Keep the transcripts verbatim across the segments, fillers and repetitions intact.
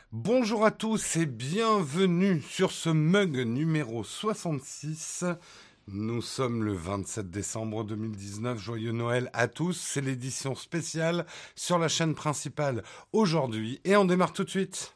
Bonjour à tous et bienvenue sur ce mug numéro soixante-six. Nous sommes le vingt-sept décembre deux mille dix-neuf. Joyeux Noël à tous. C'est l'édition spéciale sur la chaîne principale aujourd'hui et on démarre tout de suite.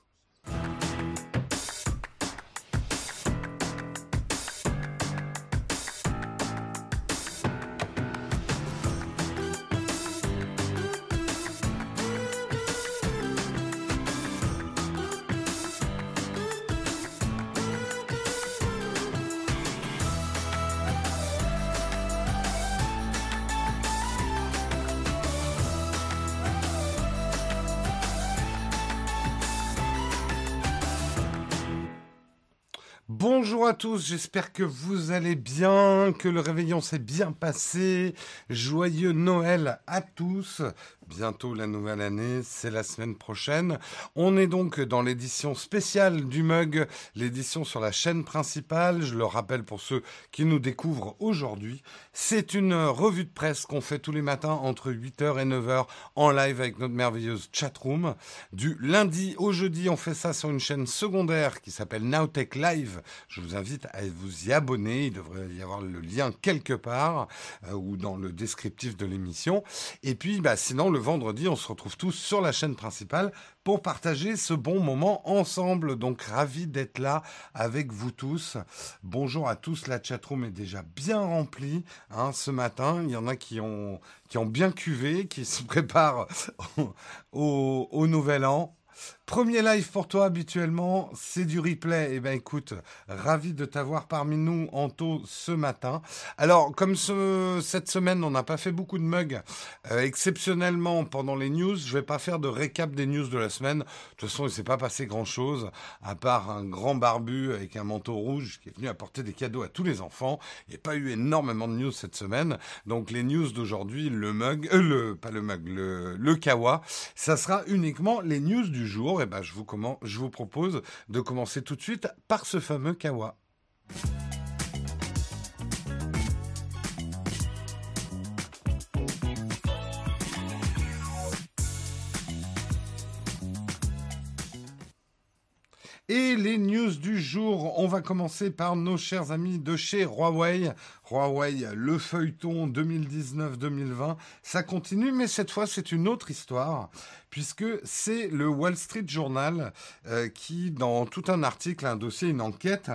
Bonjour à tous, j'espère que vous allez bien, que le réveillon s'est bien passé. Joyeux Noël à tous. Bientôt la nouvelle année, c'est la semaine prochaine. On est donc dans l'édition spéciale du mug, l'édition sur la chaîne principale. Je le rappelle pour ceux qui nous découvrent aujourd'hui. C'est une revue de presse qu'on fait tous les matins entre huit heures et neuf heures en live avec notre merveilleuse chatroom. Du lundi au jeudi, on fait ça sur une chaîne secondaire qui s'appelle Nowtech Live. Je vous invite à vous y abonner. Il devrait y avoir le lien quelque part euh, ou dans le descriptif de l'émission. Et puis, bah, sinon, le vendredi, on se retrouve tous sur la chaîne principale pour partager ce bon moment ensemble. Donc, ravi d'être là avec vous tous. Bonjour à tous. La chatroom est déjà bien remplie hein, ce matin. Il y en a qui ont, qui ont bien cuvé, qui se préparent au, au, au nouvel an. Premier live pour toi habituellement, c'est du replay. Eh ben écoute, ravi de t'avoir parmi nous, Anto, ce matin. Alors, comme ce, cette semaine, on n'a pas fait beaucoup de mugs, euh, exceptionnellement pendant les news, je vais pas faire de récap des news de la semaine. De toute façon, il s'est pas passé grand-chose, à part un grand barbu avec un manteau rouge qui est venu apporter des cadeaux à tous les enfants. Il n'y a pas eu énormément de news cette semaine. Donc, les news d'aujourd'hui, le mug, euh, le, pas le mug, le, le kawa, ça sera uniquement les news du jour. Et ben, je vous, comment, je vous propose de commencer tout de suite par ce fameux kawa. Et les news du jour, on va commencer par nos chers amis de chez Huawei. Huawei, le feuilleton deux mille dix-neuf deux mille vingt, ça continue, mais cette fois c'est une autre histoire, puisque c'est le Wall Street Journal euh, qui, dans tout un article, un dossier, une enquête,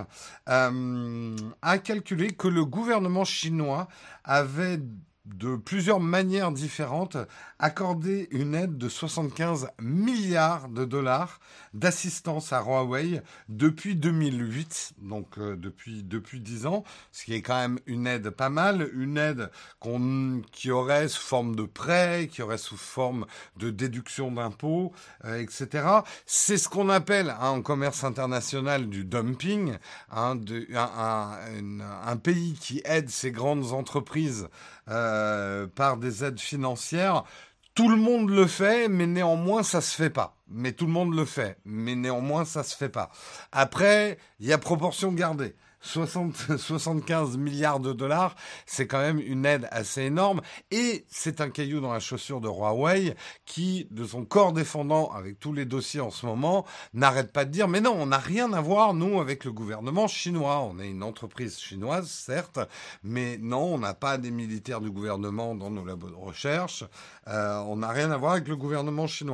euh, a calculé que le gouvernement chinois avait de plusieurs manières différentes, accorder une aide de soixante-quinze milliards de dollars d'assistance à Huawei depuis deux mille huit, donc euh, depuis depuis dix ans, ce qui est quand même une aide pas mal, une aide qu'on, qui aurait sous forme de prêt, qui aurait sous forme de déduction d'impôts, euh, et cetera. C'est ce qu'on appelle hein, en commerce international du dumping, hein, de, un, un, un pays qui aide ses grandes entreprises Euh, par des aides financières. Tout le monde le fait, mais néanmoins, ça se fait pas. Mais tout le monde le fait, mais néanmoins, ça se fait pas. Après, il y a proportion gardée. soixante, soixante-quinze milliards de dollars, c'est quand même une aide assez énorme. Et c'est un caillou dans la chaussure de Huawei qui, de son corps défendant, avec tous les dossiers en ce moment, n'arrête pas de dire « Mais non, on n'a rien à voir, nous, avec le gouvernement chinois. On est une entreprise chinoise, certes, mais non, on n'a pas des militaires du gouvernement dans nos labos de recherche. Euh, on n'a rien à voir avec le gouvernement chinois. »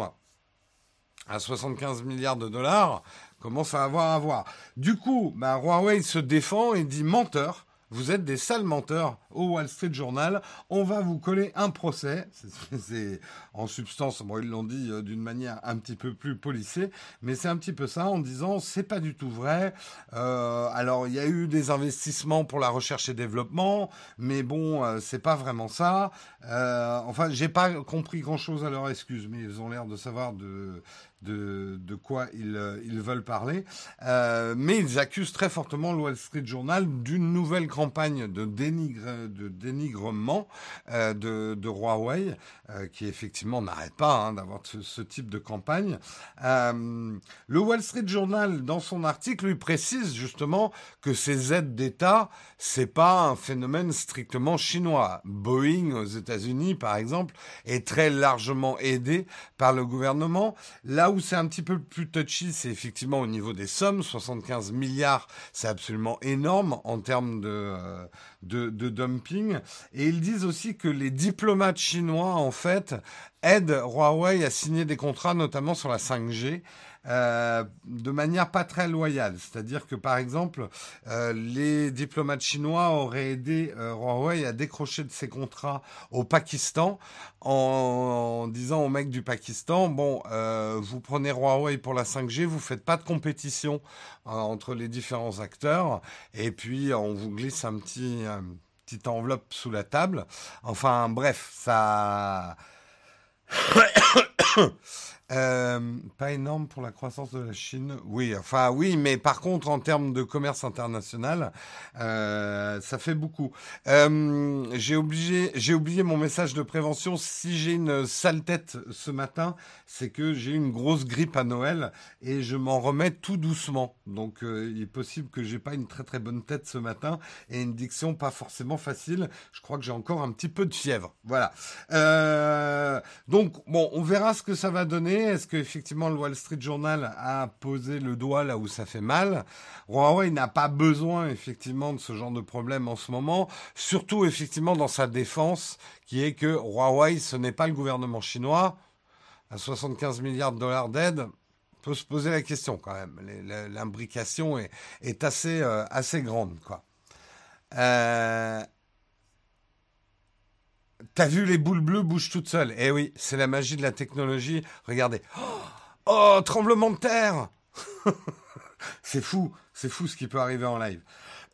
À soixante-quinze milliards de dollars, commence à avoir à voir. Du coup, bah, Huawei se défend et dit menteur. Vous êtes des sales menteurs au Wall Street Journal. On va vous coller un procès. C'est, c'est en substance, bon, ils l'ont dit euh, d'une manière un petit peu plus polissée, mais c'est un petit peu ça en disant c'est pas du tout vrai. Euh, alors il y a eu des investissements pour la recherche et développement, mais bon, euh, c'est pas vraiment ça. Euh, enfin, j'ai pas compris grand chose à leur excuse, mais ils ont l'air de savoir de de, de quoi ils, ils veulent parler. Euh, mais ils accusent très fortement le Wall Street Journal d'une nouvelle grande campagne de, dénigre, de dénigrement euh, de, de Huawei, euh, qui effectivement n'arrête pas hein, d'avoir ce, ce type de campagne. Euh, le Wall Street Journal, dans son article, lui précise justement que ces aides d'État, c'est pas un phénomène strictement chinois. Boeing aux États-Unis, par exemple, est très largement aidé par le gouvernement. Là où c'est un petit peu plus touchy, c'est effectivement au niveau des sommes. soixante-quinze milliards, c'est absolument énorme en termes de, euh, de, de dumping. Et ils disent aussi que les diplomates chinois, en fait, aident Huawei à signer des contrats, notamment sur la cinq G, euh, de manière pas très loyale. C'est-à-dire que, par exemple, euh, les diplomates chinois auraient aidé euh, Huawei à décrocher de ses contrats au Pakistan en, en disant aux mecs du Pakistan, bon, euh, vous prenez Huawei pour la cinq G, vous faites pas de compétition euh, entre les différents acteurs, et puis on vous glisse un petit, un petite enveloppe sous la table. Enfin, bref, ça... Euh, pas énorme pour la croissance de la Chine. Oui, enfin oui, mais par contre en termes de commerce international, euh, ça fait beaucoup. Euh, j'ai obligé, j'ai oublié mon message de prévention. Si j'ai une sale tête ce matin, c'est que j'ai eu une grosse grippe à Noël et je m'en remets tout doucement. Donc euh, il est possible que j'ai pas une très très bonne tête ce matin et une diction pas forcément facile. Je crois que j'ai encore un petit peu de fièvre. Voilà. Euh, donc bon, on verra ce que ça va donner. Est-ce qu'effectivement le Wall Street Journal a posé le doigt là où ça fait mal? Huawei n'a pas besoin effectivement de ce genre de problème en ce moment, surtout effectivement dans sa défense, qui est que Huawei, ce n'est pas le gouvernement chinois. À soixante-quinze milliards de dollars d'aide, on peut se poser la question quand même. L'imbrication est, est assez, euh, assez grande, quoi. Euh... T'as vu, les boules bleues bougent toutes seules. Eh oui, c'est la magie de la technologie. Regardez. Oh, tremblement de terre. C'est fou, c'est fou ce qui peut arriver en live.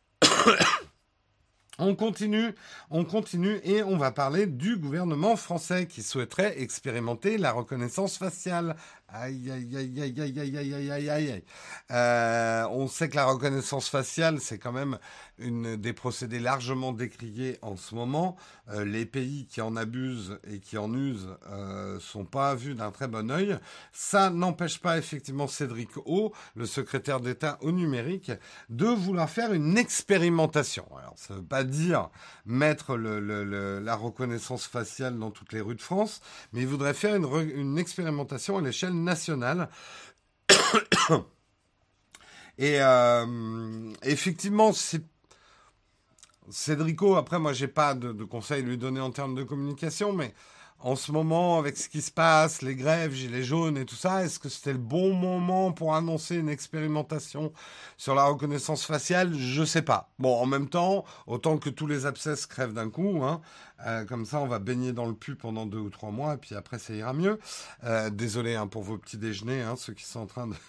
On continue, on continue et on va parler du gouvernement français qui souhaiterait expérimenter la reconnaissance faciale. Aïe, aïe, aïe, aïe, aïe, aïe, aïe, aïe, aïe, aïe. Euh, on sait que la reconnaissance faciale, c'est quand même une des procédés largement décriés en ce moment. Euh, les pays qui en abusent et qui en usent euh, sont pas vus d'un très bon œil. Ça n'empêche pas effectivement Cédric O, le secrétaire d'État au numérique, de vouloir faire une expérimentation. Alors, ça veut pas dire mettre le, le, le, la reconnaissance faciale dans toutes les rues de France, mais il voudrait faire une, re, une expérimentation à l'échelle nationale. Et euh, effectivement, c'est Cédrico, après moi j'ai pas de, de conseils à lui donner en termes de communication, mais en ce moment, avec ce qui se passe, les grèves, gilets jaunes et tout ça, est-ce que c'était le bon moment pour annoncer une expérimentation sur la reconnaissance faciale? Je sais pas. Bon, en même temps, autant que tous les abscesses crèvent d'un coup, hein, euh, comme ça on va baigner dans le pu pendant deux ou trois mois, et puis après ça ira mieux. Euh, désolé hein, pour vos petits déjeuners, hein, ceux qui sont en train de...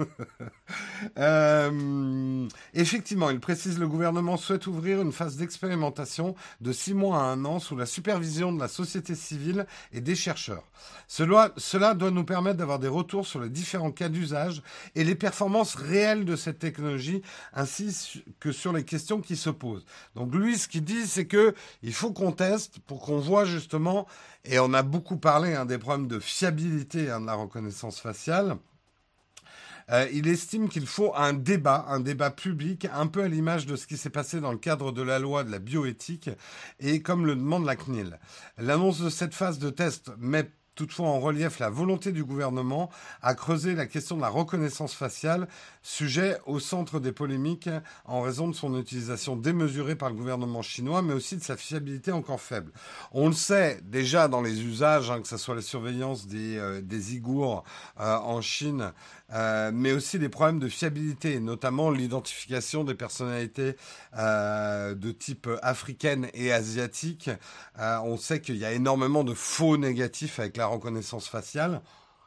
euh, effectivement, il précise le gouvernement souhaite ouvrir une phase d'expérimentation de six mois à un an sous la supervision de la société civile et des chercheurs. Cela, cela doit nous permettre d'avoir des retours sur les différents cas d'usage et les performances réelles de cette technologie, ainsi que sur les questions qui se posent. Donc lui, ce qu'il dit, c'est que il faut qu'on teste pour qu'on voit justement, et on a beaucoup parlé hein, des problèmes de fiabilité hein, de la reconnaissance faciale. Euh, il estime qu'il faut un débat, un débat public, un peu à l'image de ce qui s'est passé dans le cadre de la loi de la bioéthique et comme le demande la C N I L. L'annonce de cette phase de test met toutefois en relief la volonté du gouvernement à creuser la question de la reconnaissance faciale, sujet au centre des polémiques en raison de son utilisation démesurée par le gouvernement chinois, mais aussi de sa fiabilité encore faible. On le sait déjà dans les usages, hein, que ce soit la surveillance des, euh, des Ouïghours euh, en Chine, euh, mais aussi des problèmes de fiabilité, notamment l'identification des personnalités euh, de type africaine et asiatique. Euh, on sait qu'il y a énormément de faux négatifs avec la reconnaissance faciale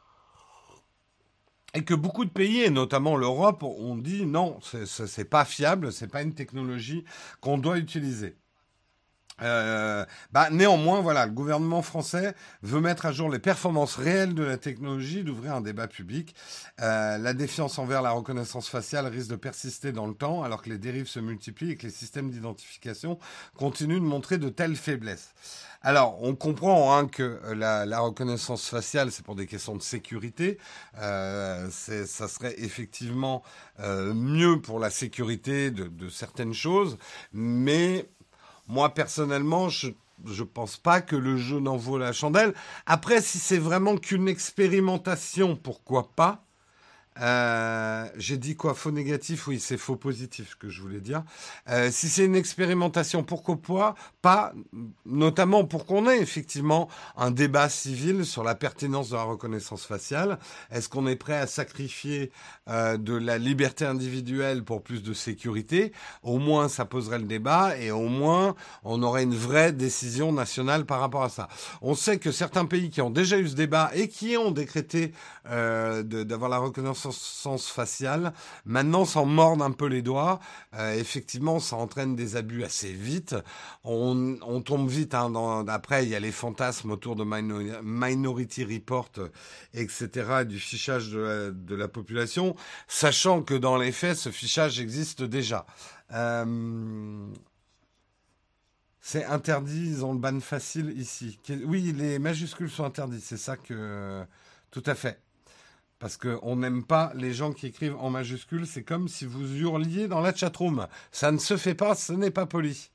et que beaucoup de pays, et notamment l'Europe, ont dit non, c'est, c'est, c'est pas fiable, c'est pas une technologie qu'on doit utiliser. Euh, bah, néanmoins, voilà, le gouvernement français veut mettre à jour les performances réelles de la technologie, d'ouvrir un débat public. Euh, la défiance envers la reconnaissance faciale risque de persister dans le temps, alors que les dérives se multiplient et que les systèmes d'identification continuent de montrer de telles faiblesses. Alors, on comprend hein, que la, la reconnaissance faciale, c'est pour des questions de sécurité. Euh, c'est, ça serait effectivement euh, mieux pour la sécurité de, de certaines choses, mais moi, personnellement, je je pense pas que le jeu n'en vaut la chandelle. Après, si c'est vraiment qu'une expérimentation, pourquoi pas? Euh, j'ai dit quoi? Faux négatif? Oui, c'est faux positif que je voulais dire. Euh, si c'est une expérimentation, pourquoi pas? Pas, notamment pour qu'on ait effectivement un débat civil sur la pertinence de la reconnaissance faciale. Est-ce qu'on est prêt à sacrifier euh, de la liberté individuelle pour plus de sécurité? Au moins, ça poserait le débat et au moins, on aurait une vraie décision nationale par rapport à ça. On sait que certains pays qui ont déjà eu ce débat et qui ont décrété euh, de, d'avoir la reconnaissance faciale, maintenant s'en mordent un peu les doigts. Euh, effectivement, ça entraîne des abus assez vite. On, on tombe vite. Hein, dans, après, il y a les fantasmes autour de minor, Minority Report, et cetera, du fichage de la, de la population, sachant que dans les faits, ce fichage existe déjà. Euh, c'est interdit, ils ont le ban facile ici. Oui, les majuscules sont interdits, c'est ça que... Tout à fait. Parce qu'on n'aime pas les gens qui écrivent en majuscules. C'est comme si vous hurliez dans la chatroom. Ça ne se fait pas, ce n'est pas poli.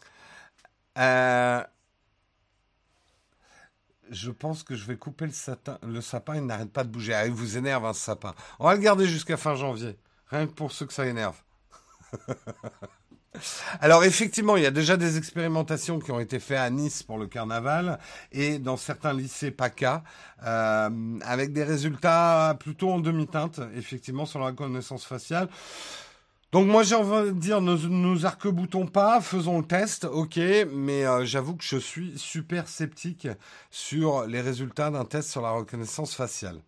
Euh, je pense que je vais couper le, satin, le sapin. Il n'arrête pas de bouger. Ah, il vous énerve, hein, ce sapin. On va le garder jusqu'à fin janvier. Rien que pour ceux que ça énerve. Alors effectivement, il y a déjà des expérimentations qui ont été faites à Nice pour le carnaval et dans certains lycées PACA, euh, avec des résultats plutôt en demi-teinte, effectivement, sur la reconnaissance faciale. Donc moi j'ai envie de dire, ne nous arc-boutons pas, faisons le test, ok, mais euh, j'avoue que je suis super sceptique sur les résultats d'un test sur la reconnaissance faciale.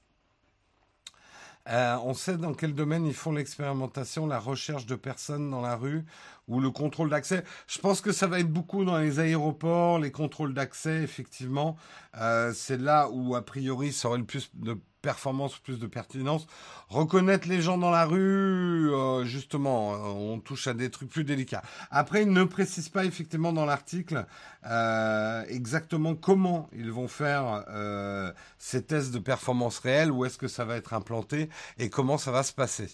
Euh, on sait dans quel domaine ils font l'expérimentation, la recherche de personnes dans la rue ou le contrôle d'accès. Je pense que ça va être beaucoup dans les aéroports, les contrôles d'accès, effectivement. Euh, c'est là où, a priori, ça aurait le plus de performance, plus de pertinence. Reconnaître les gens dans la rue, euh, justement, on touche à des trucs plus délicats. Après, ils ne précisent pas, effectivement, dans l'article euh, exactement comment ils vont faire euh, ces tests de performance réelle, où est-ce que ça va être implanté et comment ça va se passer.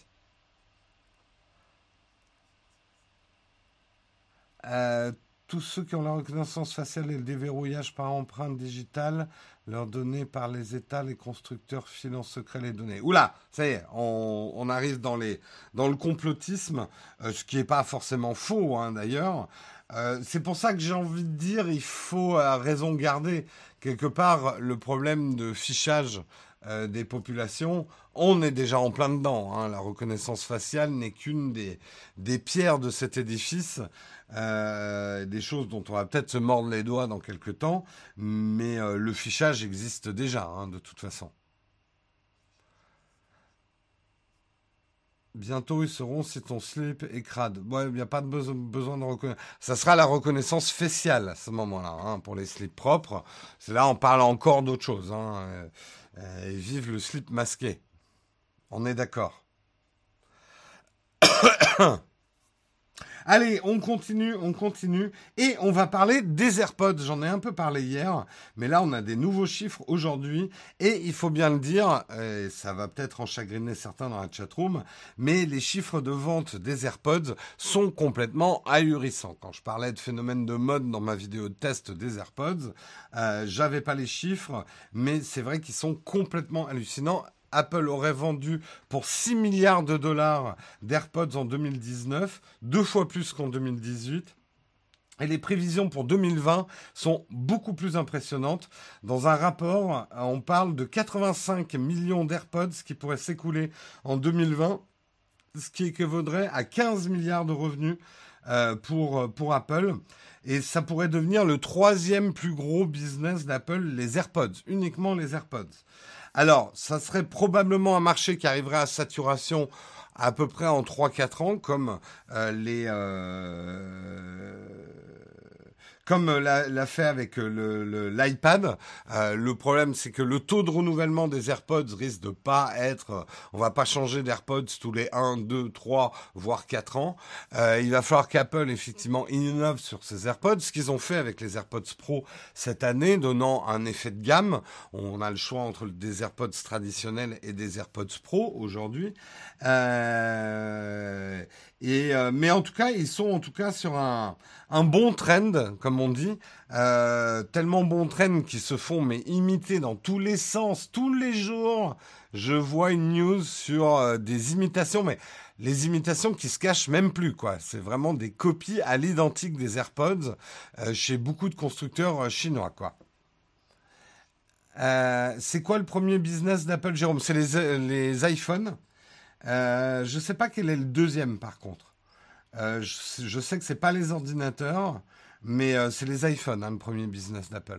Euh, tous ceux qui ont la reconnaissance faciale et le déverrouillage par empreinte digitale, leurs données par les États, les constructeurs filent en secret les données. Oula, ça y est, on, on arrive dans, les, dans le complotisme, euh, ce qui n'est pas forcément faux hein, d'ailleurs. Euh, c'est pour ça que j'ai envie de dire, il faut à raison garder quelque part le problème de fichage euh, des populations. On est déjà en plein dedans. Hein. La reconnaissance faciale n'est qu'une des, des pierres de cet édifice. Euh, des choses dont on va peut-être se mordre les doigts dans quelques temps, mais euh, le fichage existe déjà, hein, de toute façon. Bientôt, ils sauront si ton slip est crade. Ouais, il n'y a pas de beso- besoin de reconnaître. Ça sera la reconnaissance faciale à ce moment-là, hein, pour les slips propres. C'est là, on parle encore d'autre chose. Hein. Euh, euh, et vive le slip masqué. On est d'accord. Allez, on continue, on continue. Et on va parler des AirPods. J'en ai un peu parlé hier, mais là, on a des nouveaux chiffres aujourd'hui. Et il faut bien le dire, et ça va peut-être en chagriner certains dans la chatroom, mais les chiffres de vente des AirPods sont complètement ahurissants. Quand je parlais de phénomène de mode dans ma vidéo de test des AirPods, euh, j'avais pas les chiffres, mais c'est vrai qu'ils sont complètement hallucinants. Apple aurait vendu pour six milliards de dollars d'AirPods en deux mille dix-neuf, deux fois plus qu'en deux mille dix-huit. Et les prévisions pour deux mille vingt sont beaucoup plus impressionnantes. Dans un rapport, on parle de quatre-vingt-cinq millions d'AirPods qui pourraient s'écouler en deux mille vingt, ce qui équivaudrait à quinze milliards de revenus euh, pour, pour Apple. Et ça pourrait devenir le troisième plus gros business d'Apple, les AirPods, uniquement les AirPods. Alors, ça serait probablement un marché qui arriverait à saturation à peu près en trois quatre ans, comme euh, les, euh, comme euh, l'a, l'a fait avec euh, le, le, l'iPad. Euh, le problème, c'est que le taux de renouvellement des AirPods risque de pas être... Euh, on va pas changer d'AirPods tous les un, deux, trois, voire quatre ans. Euh, il va falloir qu'Apple, effectivement, innove sur ces AirPods, ce qu'ils ont fait avec les AirPods Pro cette année, donnant un effet de gamme. On a le choix entre des AirPods traditionnels et des AirPods Pro aujourd'hui. Euh, et, euh, mais en tout cas, ils sont en tout cas sur un, un bon trend, comme on dit. Euh, tellement bon trend qu'ils se font mais imiter dans tous les sens, tous les jours. Je vois une news sur euh, des imitations, mais les imitations qui se cachent même plus, quoi. C'est vraiment des copies à l'identique des AirPods euh, chez beaucoup de constructeurs euh, chinois, quoi. Euh, c'est quoi le premier business d'Apple, Jérôme? C'est les, les iPhones. Euh, je sais pas quel est le deuxième, par contre. Euh, je, je sais que c'est pas les ordinateurs, mais euh, c'est les iPhones, hein, le premier business d'Apple.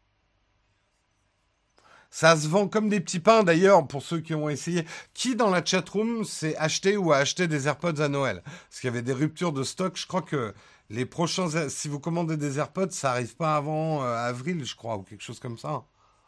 Ça se vend comme des petits pains, d'ailleurs, pour ceux qui ont essayé. Qui, dans la chatroom, s'est acheté ou a acheté des AirPods à Noël? Parce qu'il y avait des ruptures de stock. Je crois que les prochains... Si vous commandez des AirPods, ça arrive pas avant euh, avril, je crois, ou quelque chose comme ça.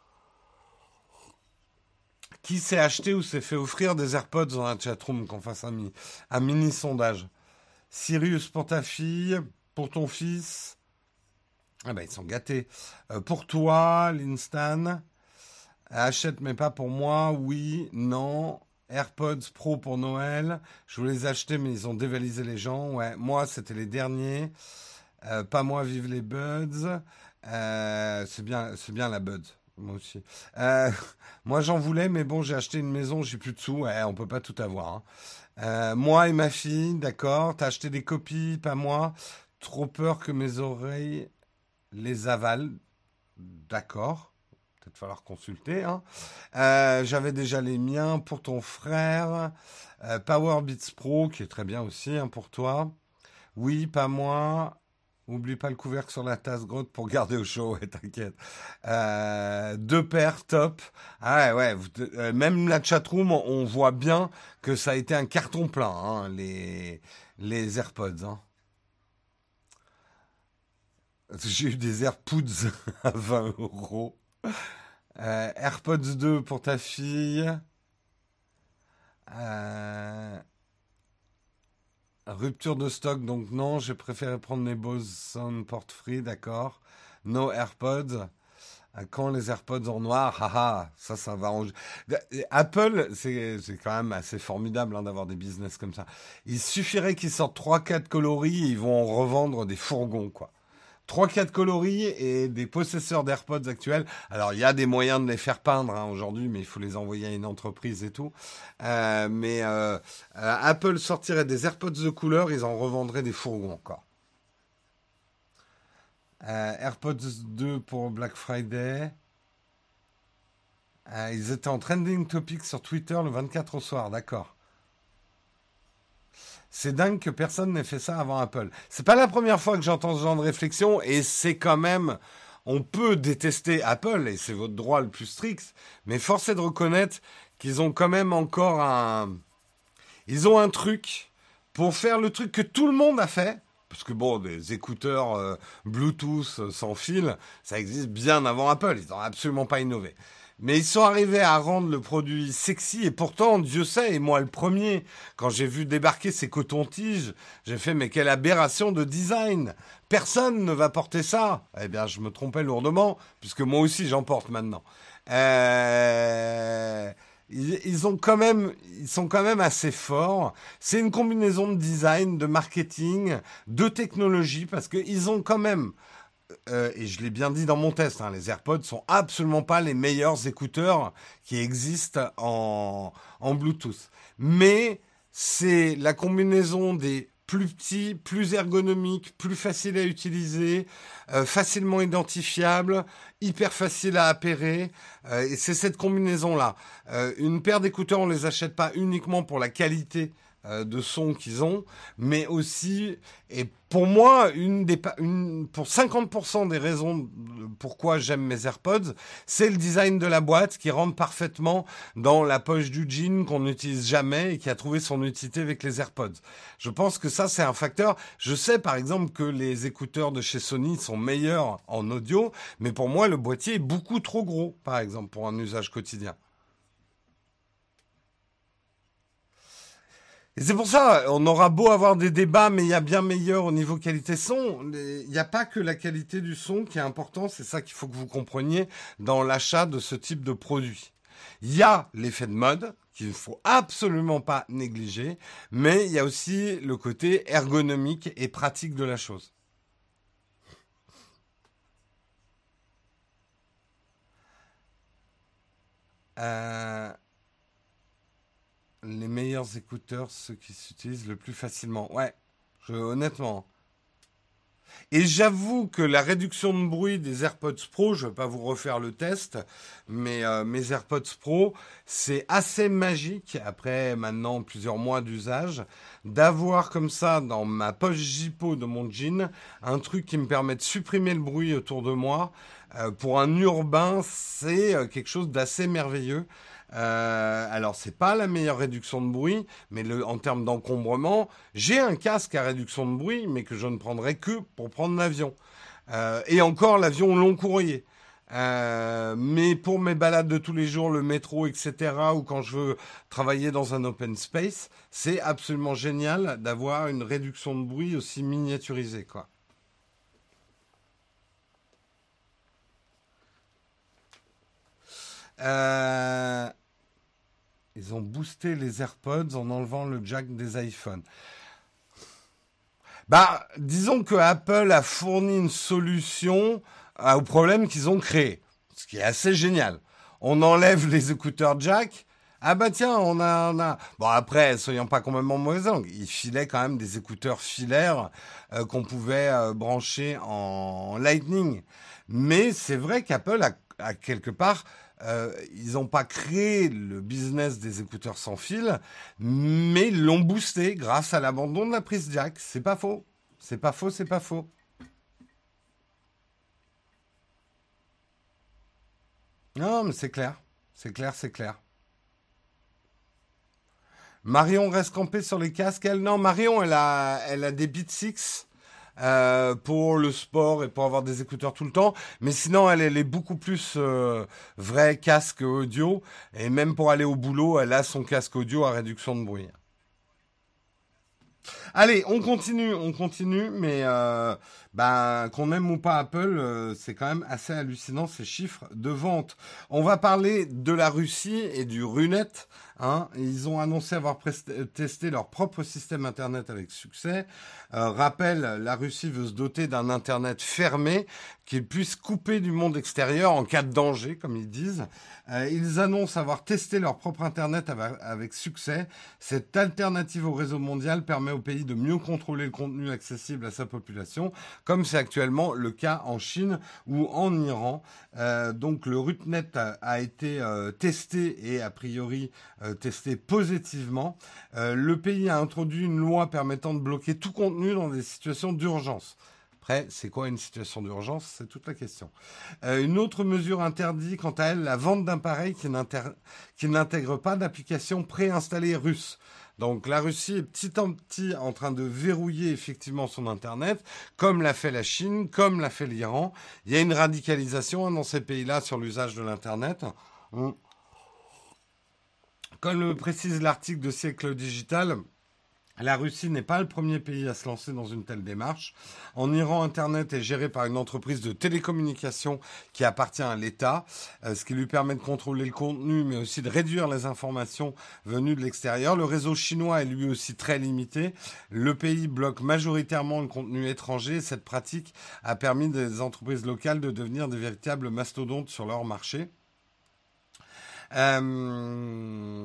Qui s'est acheté ou s'est fait offrir des AirPods dans la chatroom, qu'on fasse un, mi- un mini sondage? Sirius pour ta fille, pour ton fils. Ah ben, ils sont gâtés. Euh, pour toi, l'Instan. Achète mais pas pour moi, oui, non. AirPods Pro pour Noël. Je voulais les acheter mais ils ont dévalisé les gens. Ouais, moi c'était les derniers. Euh, pas moi, vive les Buds. Euh, c'est bien, c'est bien la Buds. Moi aussi. Euh, moi j'en voulais mais bon j'ai acheté une maison, j'ai plus de sous. Ouais, on peut pas tout avoir, hein. Euh, moi et ma fille, d'accord. T'as acheté des copies, pas moi. Trop peur que mes oreilles les avalent. D'accord. Peut-être falloir consulter, hein. Euh, j'avais déjà les miens pour ton frère. Euh, Power Beats Pro, qui est très bien aussi, hein, pour toi. Oui, pas moi. Oublie pas le couvercle sur la tasse grotte pour garder au chaud, ouais, t'inquiète. Euh, deux paires, top. Ah ouais, ouais, vous- euh, même la chatroom, on voit bien que ça a été un carton plein, hein, les, les AirPods, hein. J'ai eu des AirPods à vingt euros. Euh, AirPods deux pour ta fille. Euh, rupture de stock, donc non, j'ai préféré prendre les Bose Soundport Free, d'accord. No AirPods. À quand les AirPods en noir? Haha, ça, ça va arranger. Apple, c'est, c'est quand même assez formidable, hein, d'avoir des business comme ça. Il suffirait qu'ils sortent trois quatre coloris et ils vont en revendre des fourgons, quoi. Trois quatre coloris et des possesseurs d'AirPods actuels. Alors, il y a des moyens de les faire peindre, hein, aujourd'hui, mais il faut les envoyer à une entreprise et tout. Euh, mais euh, euh, Apple sortirait des AirPods de couleur, ils en revendraient des fourgons encore. Euh, AirPods deux pour Black Friday. Euh, ils étaient en trending topic sur Twitter le vingt-quatre au soir, d'accord. C'est dingue que personne n'ait fait ça avant Apple. C'est pas la première fois que j'entends ce genre de réflexion et c'est quand même, on peut détester Apple et c'est votre droit le plus strict, mais force est de reconnaître qu'ils ont quand même encore un, ils ont un truc pour faire le truc que tout le monde a fait. Parce que bon, des écouteurs euh, Bluetooth euh, sans fil, ça existe bien avant Apple. Ils n'ont absolument pas innové. Mais ils sont arrivés à rendre le produit sexy et pourtant, Dieu sait, et moi le premier, quand j'ai vu débarquer ces cotons-tiges, j'ai fait mais quelle aberration de design. Personne ne va porter ça. Eh bien, je me trompais lourdement, puisque moi aussi j'en porte maintenant. Euh... Ils, ils ont quand même, ils sont quand même assez forts. C'est une combinaison de design, de marketing, de technologie, parce qu'ils ont quand même, euh, et je l'ai bien dit dans mon test, hein, les AirPods sont absolument pas les meilleurs écouteurs qui existent en, en Bluetooth. Mais c'est la combinaison des plus petits, plus ergonomiques, plus faciles à utiliser, euh, facilement identifiables, hyper faciles à appairer. Euh, et c'est cette combinaison-là. Euh, une paire d'écouteurs, on les achète pas uniquement pour la qualité euh, de son qu'ils ont, mais aussi, et pour moi, une des, une, pour cinquante pour cent des raisons pourquoi j'aime mes AirPods, c'est le design de la boîte qui rentre parfaitement dans la poche du jean qu'on n'utilise jamais et qui a trouvé son utilité avec les AirPods. Je pense que ça, c'est un facteur. Je sais, par exemple, que les écouteurs de chez Sony sont meilleurs en audio, mais pour moi, le boîtier est beaucoup trop gros, par exemple, pour un usage quotidien. Et c'est pour ça, on aura beau avoir des débats, mais il y a bien meilleur au niveau qualité son. Il n'y a pas que la qualité du son qui est important, c'est ça qu'il faut que vous compreniez dans l'achat de ce type de produit. Il y a l'effet de mode, qu'il ne faut absolument pas négliger, mais il y a aussi le côté ergonomique et pratique de la chose. Euh, les meilleurs écouteurs, ceux qui s'utilisent le plus facilement. Ouais, je, honnêtement. Et j'avoue que la réduction de bruit des AirPods Pro, je ne vais pas vous refaire le test, mais euh, mes AirPods Pro, c'est assez magique, après maintenant plusieurs mois d'usage, d'avoir comme ça dans ma poche Jippo de mon jean, un truc qui me permet de supprimer le bruit autour de moi. Euh, pour un urbain, c'est euh, quelque chose d'assez merveilleux. Euh, alors, c'est pas la meilleure réduction de bruit, mais le, en termes d'encombrement, j'ai un casque à réduction de bruit, mais que je ne prendrai que pour prendre l'avion. Euh, et encore l'avion long courrier. Euh, mais pour mes balades de tous les jours, le métro, et cetera, ou quand je veux travailler dans un open space, c'est absolument génial d'avoir une réduction de bruit aussi miniaturisée, quoi. Euh, Ils ont boosté les AirPods en enlevant le jack des iPhones. Bah, disons que Apple a fourni une solution euh, au problème qu'ils ont créé, ce qui est assez génial. On enlève les écouteurs jack. Ah bah tiens, on a, on a... Bon après, soyons pas complètement mauvais langue. Ils filaient quand même des écouteurs filaires euh, qu'on pouvait euh, brancher en Lightning. Mais c'est vrai qu'Apple a, a quelque part euh, ils n'ont pas créé le business des écouteurs sans fil, mais ils l'ont boosté grâce à l'abandon de la prise jack. C'est pas faux. C'est pas faux, c'est pas faux. Non, mais c'est clair. C'est clair, c'est clair. Marion reste campée sur les casques. Elle, non, Marion, elle a, elle a des Beats Six euh, pour le sport et pour avoir des écouteurs tout le temps. Mais sinon, elle, elle est beaucoup plus euh, vrai casque audio. Et même pour aller au boulot, elle a son casque audio à réduction de bruit. Allez, on continue, on continue, mais euh, ben, qu'on aime ou pas Apple, euh, c'est quand même assez hallucinant ces chiffres de vente. On va parler de la Russie et du Runet. Hein. Ils ont annoncé avoir prest- testé leur propre système Internet avec succès. Euh, rappel, la Russie veut se doter d'un Internet fermé qu'ils puissent couper du monde extérieur en cas de danger, comme ils disent. Euh, ils annoncent avoir testé leur propre Internet avec, avec succès. Cette alternative au réseau mondial permet au pays de mieux contrôler le contenu accessible à sa population, comme c'est actuellement le cas en Chine ou en Iran. Euh, donc le RUTNet a, a été euh, testé et a priori euh, testé positivement. Euh, le pays a introduit une loi permettant de bloquer tout contenu dans des situations d'urgence. Après, c'est quoi une situation d'urgence? C'est toute la question. Euh, une autre mesure interdit, quant à elle, la vente d'appareils qui, n'inter- qui n'intègrent pas d'application préinstallée russe. Donc la Russie est petit en petit en train de verrouiller effectivement son Internet, comme l'a fait la Chine, comme l'a fait l'Iran. Il y a une radicalisation hein, dans ces pays-là sur l'usage de l'Internet. On- Comme le précise l'article de Siècle Digital, la Russie n'est pas le premier pays à se lancer dans une telle démarche. En Iran, Internet est géré par une entreprise de télécommunications qui appartient à l'État, euh, ce qui lui permet de contrôler le contenu, mais aussi de réduire les informations venues de l'extérieur. Le réseau chinois est lui aussi très limité. Le pays bloque majoritairement le contenu étranger. Cette pratique a permis des entreprises locales de devenir des véritables mastodontes sur leur marché. Euh,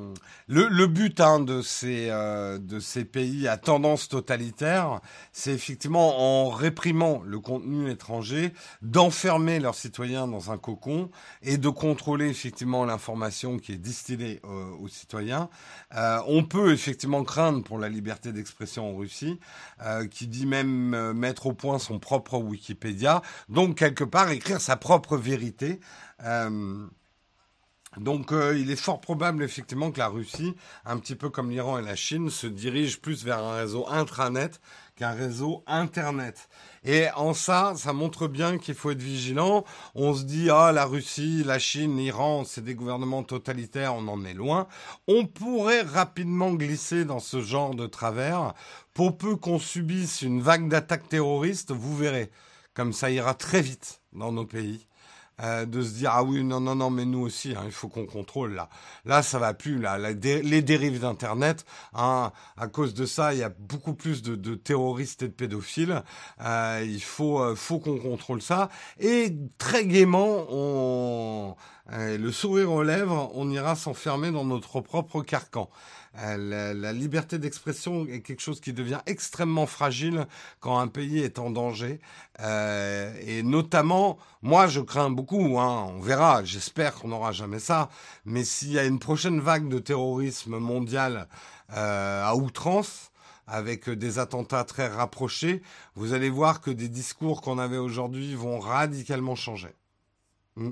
Le, le but hein, de, ces, euh, de ces pays à tendance totalitaire, c'est effectivement en réprimant le contenu étranger, d'enfermer leurs citoyens dans un cocon et de contrôler effectivement l'information qui est distillée euh, aux citoyens. Euh, on peut effectivement craindre pour la liberté d'expression en Russie, euh, qui dit même euh, mettre au point son propre Wikipédia, donc quelque part écrire sa propre vérité. Euh, Donc, euh, il est fort probable effectivement que la Russie, un petit peu comme l'Iran et la Chine, se dirige plus vers un réseau intranet qu'un réseau internet. Et en ça, ça montre bien qu'il faut être vigilant. On se dit ah la Russie, la Chine, l'Iran, c'est des gouvernements totalitaires, on en est loin. On pourrait rapidement glisser dans ce genre de travers. Pour peu qu'on subisse une vague d'attaques terroristes, vous verrez, comme ça ira très vite dans nos pays. Euh, de se dire ah oui non non non mais nous aussi hein, il faut qu'on contrôle là là ça va plus là, la dé- les dérives d'internet hein, à cause de ça il y a beaucoup plus de, de terroristes et de pédophiles. Euh, il faut euh, faut qu'on contrôle ça et très gaiement on euh, le sourire aux lèvres on ira s'enfermer dans notre propre carcan. Euh, la, la liberté d'expression est quelque chose qui devient extrêmement fragile quand un pays est en danger. Euh, et notamment, moi je crains beaucoup, hein, on verra, j'espère qu'on n'aura jamais ça, mais s'il y a une prochaine vague de terrorisme mondial euh, à outrance, avec des attentats très rapprochés, vous allez voir que des discours qu'on avait aujourd'hui vont radicalement changer. Mm.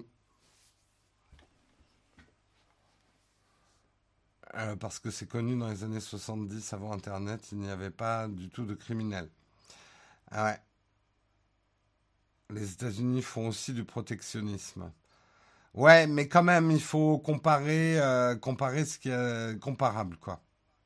Euh, parce que c'est connu dans les années soixante-dix, avant Internet, il n'y avait pas du tout de criminels. Ah ouais. Les États-Unis font aussi du protectionnisme. Ouais, mais quand même, il faut comparer, euh, comparer ce qui est comparable, quoi.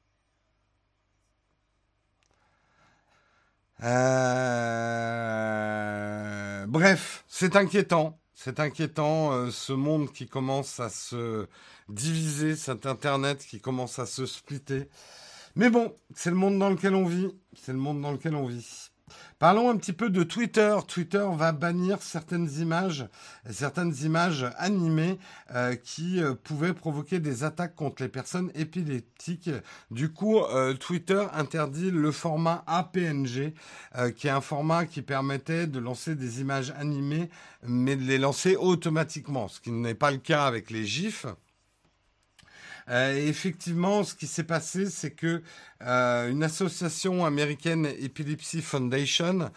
Euh, Bref, c'est inquiétant. C'est inquiétant, euh, ce monde qui commence à se diviser, cet Internet qui commence à se splitter. Mais bon, c'est le monde dans lequel on vit. C'est le monde dans lequel on vit. Parlons un petit peu de Twitter. Twitter va bannir certaines images, certaines images animées euh, qui euh, pouvaient provoquer des attaques contre les personnes épileptiques. Du coup, euh, Twitter interdit le format A P N G, euh, qui est un format qui permettait de lancer des images animées, mais de les lancer automatiquement, ce qui n'est pas le cas avec les GIFs. Euh, effectivement, ce qui s'est passé, c'est que euh, une association américaine, Epilepsy Foundation,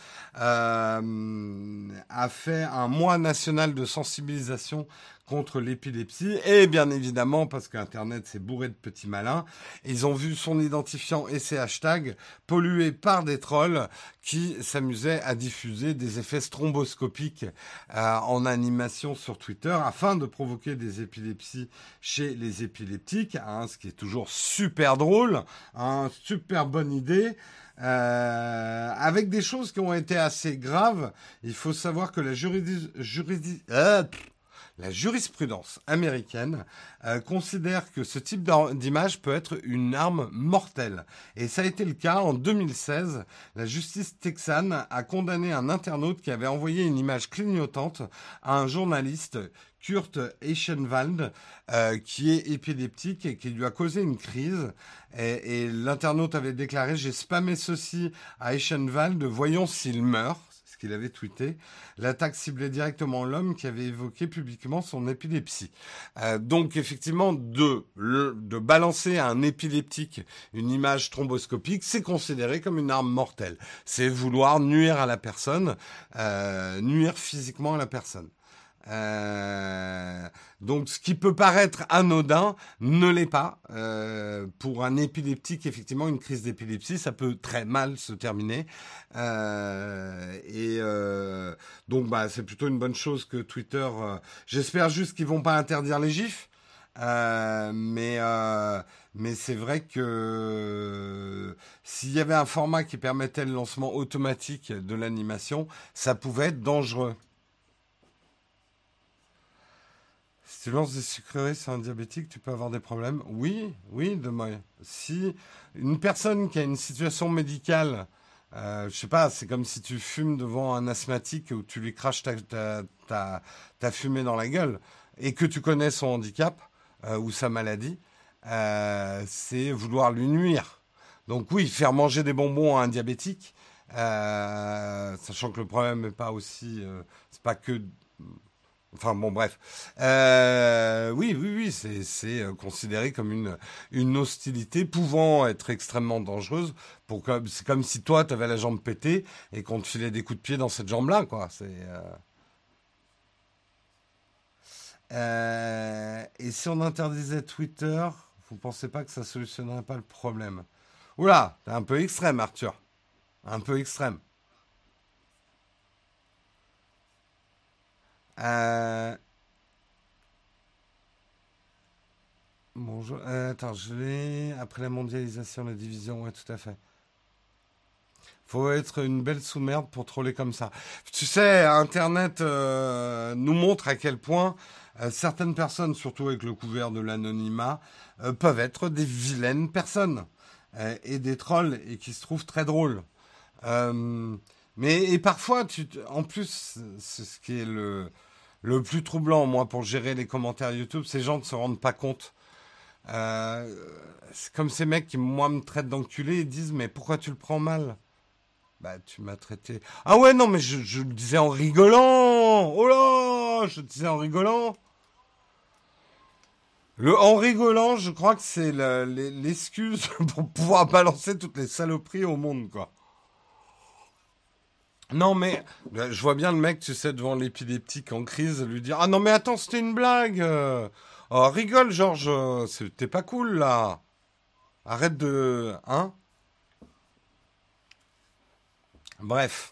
euh, a fait un mois national de sensibilisation contre l'épilepsie. Et bien évidemment, parce qu'Internet, c'est bourré de petits malins, ils ont vu son identifiant et ses hashtags pollués par des trolls qui s'amusaient à diffuser des effets stromboscopiques euh, en animation sur Twitter afin de provoquer des épilepsies chez les épileptiques, hein, ce qui est toujours super drôle, hein, super bonne idée. Euh, avec des choses qui ont été assez graves. Il faut savoir que la juridis, juridis, euh, la jurisprudence américaine euh, considère que ce type d'image peut être une arme mortelle. Et ça a été le cas en deux mille seize. La justice texane a condamné un internaute qui avait envoyé une image clignotante à un journaliste, Kurt Eichenwald, euh, qui est épileptique et qui lui a causé une crise. Et, et l'internaute avait déclaré « J'ai spammé ceci à Eichenwald, voyons s'il meurt ». Ce qu'il avait tweeté. L'attaque ciblait directement l'homme qui avait évoqué publiquement son épilepsie. Euh, donc effectivement, de, le, de balancer à un épileptique une image thromboscopique, c'est considéré comme une arme mortelle. C'est vouloir nuire à la personne, euh, nuire physiquement à la personne. Euh, donc, ce qui peut paraître anodin ne l'est pas. Euh, pour un épileptique, effectivement, une crise d'épilepsie, ça peut très mal se terminer. Euh, et euh, donc, bah, c'est plutôt une bonne chose que Twitter. Euh, j'espère juste qu'ils vont pas interdire les gifs. Euh, mais euh, mais c'est vrai que euh, s'il y avait un format qui permettait le lancement automatique de l'animation, ça pouvait être dangereux. Si tu lances des sucreries sur un diabétique, tu peux avoir des problèmes. Oui, oui, demain. Si une personne qui a une situation médicale, euh, je sais pas, c'est comme si tu fumes devant un asthmatique ou tu lui craches ta, ta, ta, ta fumée dans la gueule et que tu connais son handicap euh, ou sa maladie, euh, c'est vouloir lui nuire. Donc oui, faire manger des bonbons à un diabétique, euh, sachant que le problème n'est pas aussi, euh, c'est pas que, enfin bon bref, Euh, oui oui oui, c'est c'est euh, considéré comme une une hostilité pouvant être extrêmement dangereuse. Pour comme c'est comme si toi tu avais la jambe pétée et qu'on te filait des coups de pied dans cette jambe-là quoi. C'est euh, euh, et si on interdisait Twitter, vous pensez pas que ça solutionnerait pas le problème? Oula, t'es un peu extrême, Arthur. Un peu extrême. Euh, bonjour. Euh, attends, je l'ai. Après la mondialisation, la division, ouais, tout à fait. Faut être une belle sous-merde pour troller comme ça. Tu sais, Internet euh, nous montre à quel point euh, certaines personnes, surtout avec le couvert de l'anonymat, euh, peuvent être des vilaines personnes euh, et des trolls et qui se trouvent très drôles. Euh, mais et parfois, tu, te- en plus, c'est ce qui est le, le plus troublant, moi, pour gérer les commentaires YouTube, ces gens ne se rendent pas compte. Euh, c'est comme ces mecs qui, moi, me traitent d'enculé et disent, mais pourquoi tu le prends mal? Bah, tu m'as traité. Ah ouais, non, mais je, je le disais en rigolant. Oh là, je le disais en rigolant. Le en rigolant, je crois que c'est la- l'e- l'excuse pour pouvoir balancer toutes les saloperies au monde, quoi. Non, mais euh, je vois bien le mec, tu sais, devant l'épileptique en crise, lui dire: ah non, mais attends, c'était une blague. euh. Oh, rigole, Georges, euh, c'est- t'es pas cool, là. Arrête de. Hein? Bref.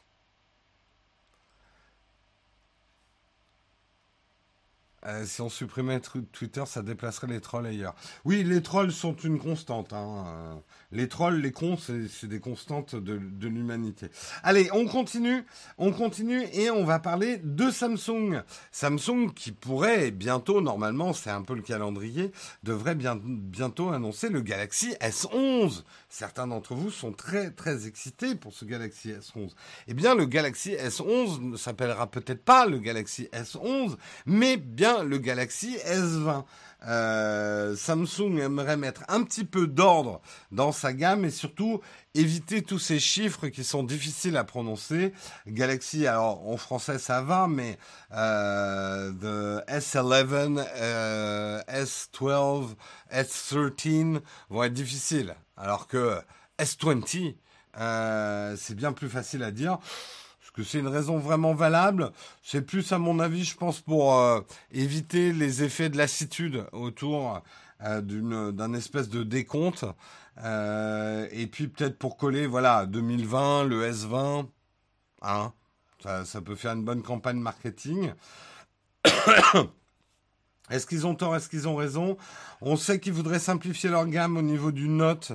Euh, si on supprimait tru- Twitter, ça déplacerait les trolls ailleurs. Oui, les trolls sont une constante, hein. Euh, Les trolls, les cons, c'est c'est des constantes de, de l'humanité. Allez, on continue, on continue et on va parler de Samsung. Samsung qui pourrait bientôt, normalement, c'est un peu le calendrier, devrait bien, bientôt annoncer le Galaxy S onze. Certains d'entre vous sont très très excités pour ce Galaxy S onze. Eh bien, le Galaxy S onze ne s'appellera peut-être pas le Galaxy S onze, mais bien le Galaxy S vingt. Euh, Samsung aimerait mettre un petit peu d'ordre dans sa gamme et surtout éviter tous ces chiffres qui sont difficiles à prononcer. Galaxy, alors en français ça va, mais euh, the S onze, euh, S douze, S treize vont être difficiles, alors que S vingt, euh, c'est bien plus facile à dire. Est-ce que c'est une raison vraiment valable? C'est plus, à mon avis, je pense, pour euh, éviter les effets de lassitude autour euh, d'une, d'un espèce de décompte. Euh, et puis peut-être pour coller, voilà, deux mille vingt, le S vingt, hein, ça, ça peut faire une bonne campagne marketing. Est-ce qu'ils ont tort? Est-ce qu'ils ont raison? On sait qu'ils voudraient simplifier leur gamme au niveau du Note.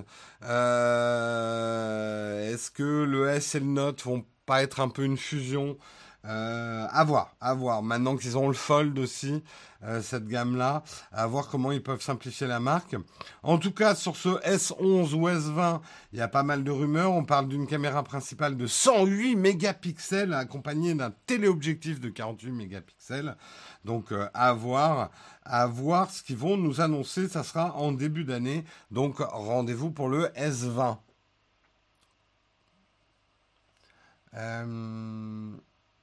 Euh, est-ce que le S et le Note vont pas être un peu une fusion? Euh, à voir, à voir. Maintenant qu'ils ont le Fold aussi, euh, cette gamme-là, à voir comment ils peuvent simplifier la marque. En tout cas, sur ce S onze ou S vingt, il y a pas mal de rumeurs. On parle d'une caméra principale de cent huit mégapixels accompagnée d'un téléobjectif de quarante-huit mégapixels. Donc euh, à voir, à voir ce qu'ils vont nous annoncer. Ça sera en début d'année. Donc rendez-vous pour le S vingt. Euh,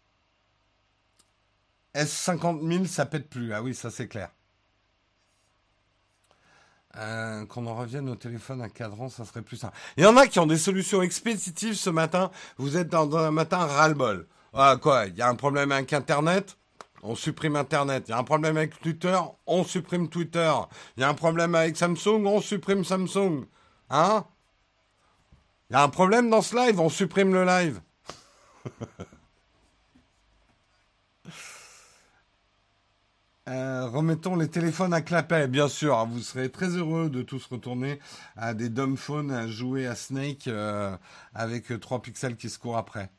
S cinquante mille, ça pète plus. Ah oui, ça c'est clair. Euh, qu'on en revienne au téléphone à cadran, ça serait plus simple. Il y en a qui ont des solutions expéditives ce matin. Vous êtes dans, dans un matin ras-le-bol. Ah, quoi, il y a un problème avec Internet, on supprime Internet. Il y a un problème avec Twitter, on supprime Twitter. Il y a un problème avec Samsung, on supprime Samsung. Hein? Il y a un problème dans ce live, on supprime le live. Euh, remettons les téléphones à clapet, bien sûr. Hein, vous serez très heureux de tous retourner à des dumb phones, à jouer à Snake euh, avec euh, trois pixels qui se courent après.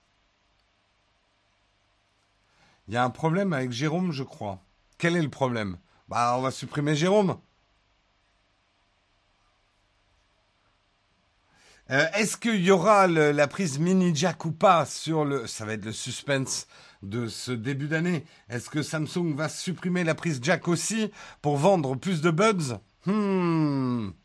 Il y a un problème avec Jérôme, je crois. Quel est le problème? Bah, on va supprimer Jérôme. Euh, est-ce qu'il y aura le- la prise mini jack ou pas sur le... Ça va être le suspense de ce début d'année. Est-ce que Samsung va supprimer la prise jack aussi pour vendre plus de buds? Hmm.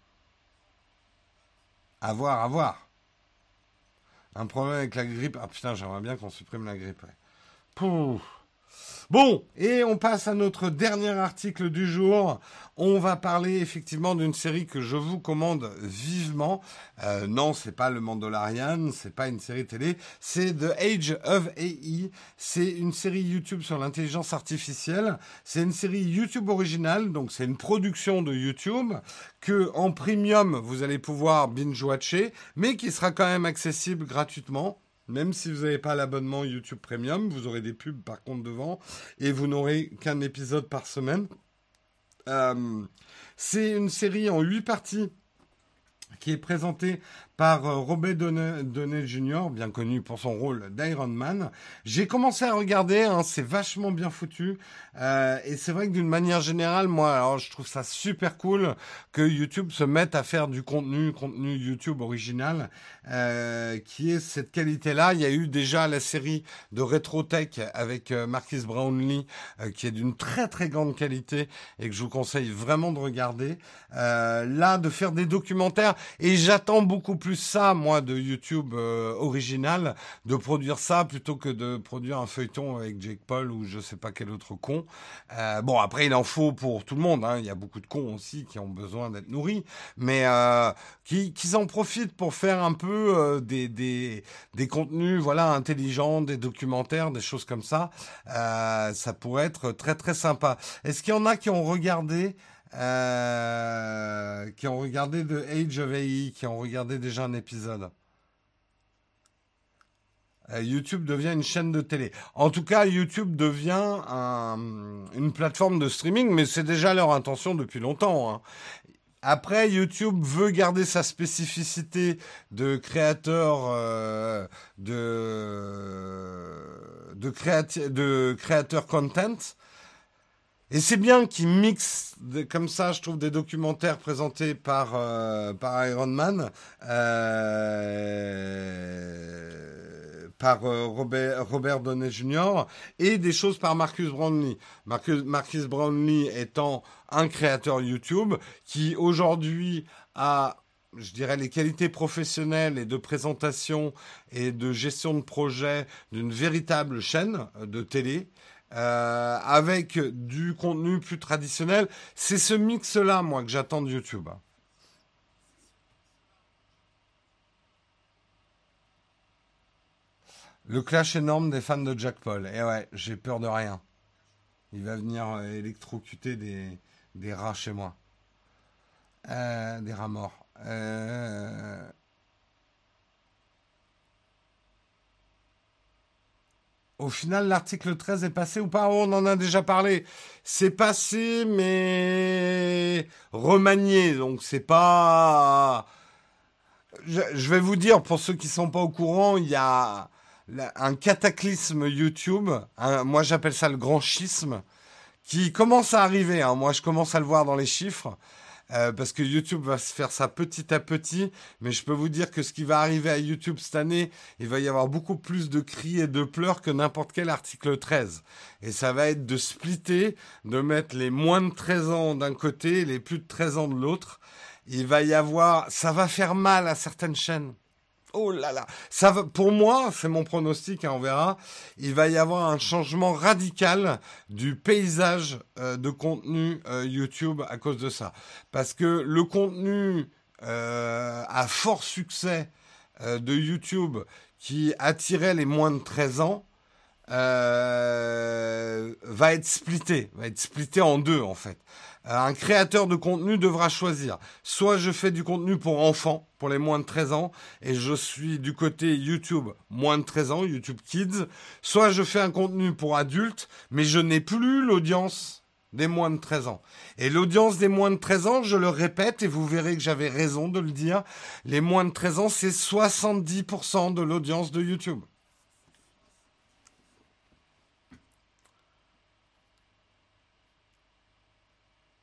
À voir, à voir. Un problème avec la grippe. Ah putain, j'aimerais bien qu'on supprime la grippe. Ouais. Pouh. Bon, et on passe à notre dernier article du jour. On va parler effectivement d'une série que je vous commande vivement. Euh, non, c'est pas le Mandalorian, c'est pas une série télé, c'est The Age of A I. C'est une série YouTube sur l'intelligence artificielle. C'est une série YouTube originale, donc c'est une production de YouTube que en premium vous allez pouvoir binge-watcher, mais qui sera quand même accessible gratuitement. Même si vous n'avez pas l'abonnement YouTube Premium, vous aurez des pubs par contre devant et vous n'aurez qu'un épisode par semaine. Euh, c'est une série en huit parties qui est présentée par euh, Robert Downey, Downey junior, bien connu pour son rôle d'Iron Man. J'ai commencé à regarder, hein, c'est vachement bien foutu. Euh, et c'est vrai que d'une manière générale, moi, alors je trouve ça super cool que YouTube se mette à faire du contenu, contenu YouTube original, euh, qui est cette qualité-là. Il y a eu déjà la série de RetroTech avec euh, Marquis Brownlee, euh, qui est d'une très très grande qualité et que je vous conseille vraiment de regarder. Euh, là, de faire des documentaires, et j'attends beaucoup plus ça, moi, de YouTube euh, original, de produire ça plutôt que de produire un feuilleton avec Jake Paul ou je sais pas quel autre con. Euh, bon, après, il en faut pour tout le monde, hein. Il y a beaucoup de cons aussi qui ont besoin d'être nourris, mais euh, qui, qu'ils en profitent pour faire un peu euh, des, des, des contenus, voilà, intelligents, des documentaires, des choses comme ça. Euh, ça pourrait être très très sympa. Est-ce qu'il y en a qui ont regardé euh, qui ont regardé The Age of A I, qui ont regardé déjà un épisode? Euh, YouTube devient une chaîne de télé. En tout cas, YouTube devient un- une plateforme de streaming, mais c'est déjà leur intention depuis longtemps, hein. Après, YouTube veut garder sa spécificité de créateur euh, de de, créati- de créateur content. Et c'est bien qu'ils mixent des- comme ça, je trouve, des documentaires présentés par, euh, par Iron Man, euh, par euh, Robert, Robert Downey junior, et des choses par Marcus Brownlee. Marcus, Marcus Brownlee étant un créateur YouTube qui aujourd'hui a, je dirais, les qualités professionnelles et de présentation et de gestion de projet d'une véritable chaîne de télé. Euh, avec du contenu plus traditionnel. C'est ce mix-là, moi, que j'attends de YouTube. Le clash énorme des fans de Jack Paul. Et ouais, j'ai peur de rien. Il va venir euh, électrocuter des, des rats chez moi. Euh, des rats morts. Euh, Au final, l'article treize est passé ou pas? Oh, on en a déjà parlé. C'est passé, mais remanié. Donc, c'est pas... Je, je vais vous dire, pour ceux qui sont pas au courant, il y a la- un cataclysme YouTube. Un- moi, j'appelle ça le grand schisme, qui commence à arriver, hein. Moi, je commence à le voir dans les chiffres. Euh, parce que YouTube va se faire ça petit à petit, mais je peux vous dire que ce qui va arriver à YouTube cette année, il va y avoir beaucoup plus de cris et de pleurs que n'importe quel article treize. Et ça va être de splitter, de mettre les moins de treize ans d'un côté, et les plus de treize ans de l'autre. Il va y avoir, ça va faire mal à certaines chaînes. Oh là là, ça va, pour moi, c'est mon pronostic, hein, on verra. Il va y avoir un changement radical du paysage euh, de contenu euh, YouTube à cause de ça, parce que le contenu euh, à fort succès euh, de YouTube qui attirait les moins de treize ans euh, va être splitté, va être splitté en deux en fait. Euh, Un créateur de contenu devra choisir. Soit je fais du contenu pour enfants, pour les moins de treize ans, et je suis du côté YouTube moins de treize ans, YouTube Kids. Soit je fais un contenu pour adultes, mais je n'ai plus l'audience des moins de treize ans. Et l'audience des moins de treize ans, je le répète, et vous verrez que j'avais raison de le dire, les moins de treize ans, c'est soixante-dix pour cent de l'audience de YouTube.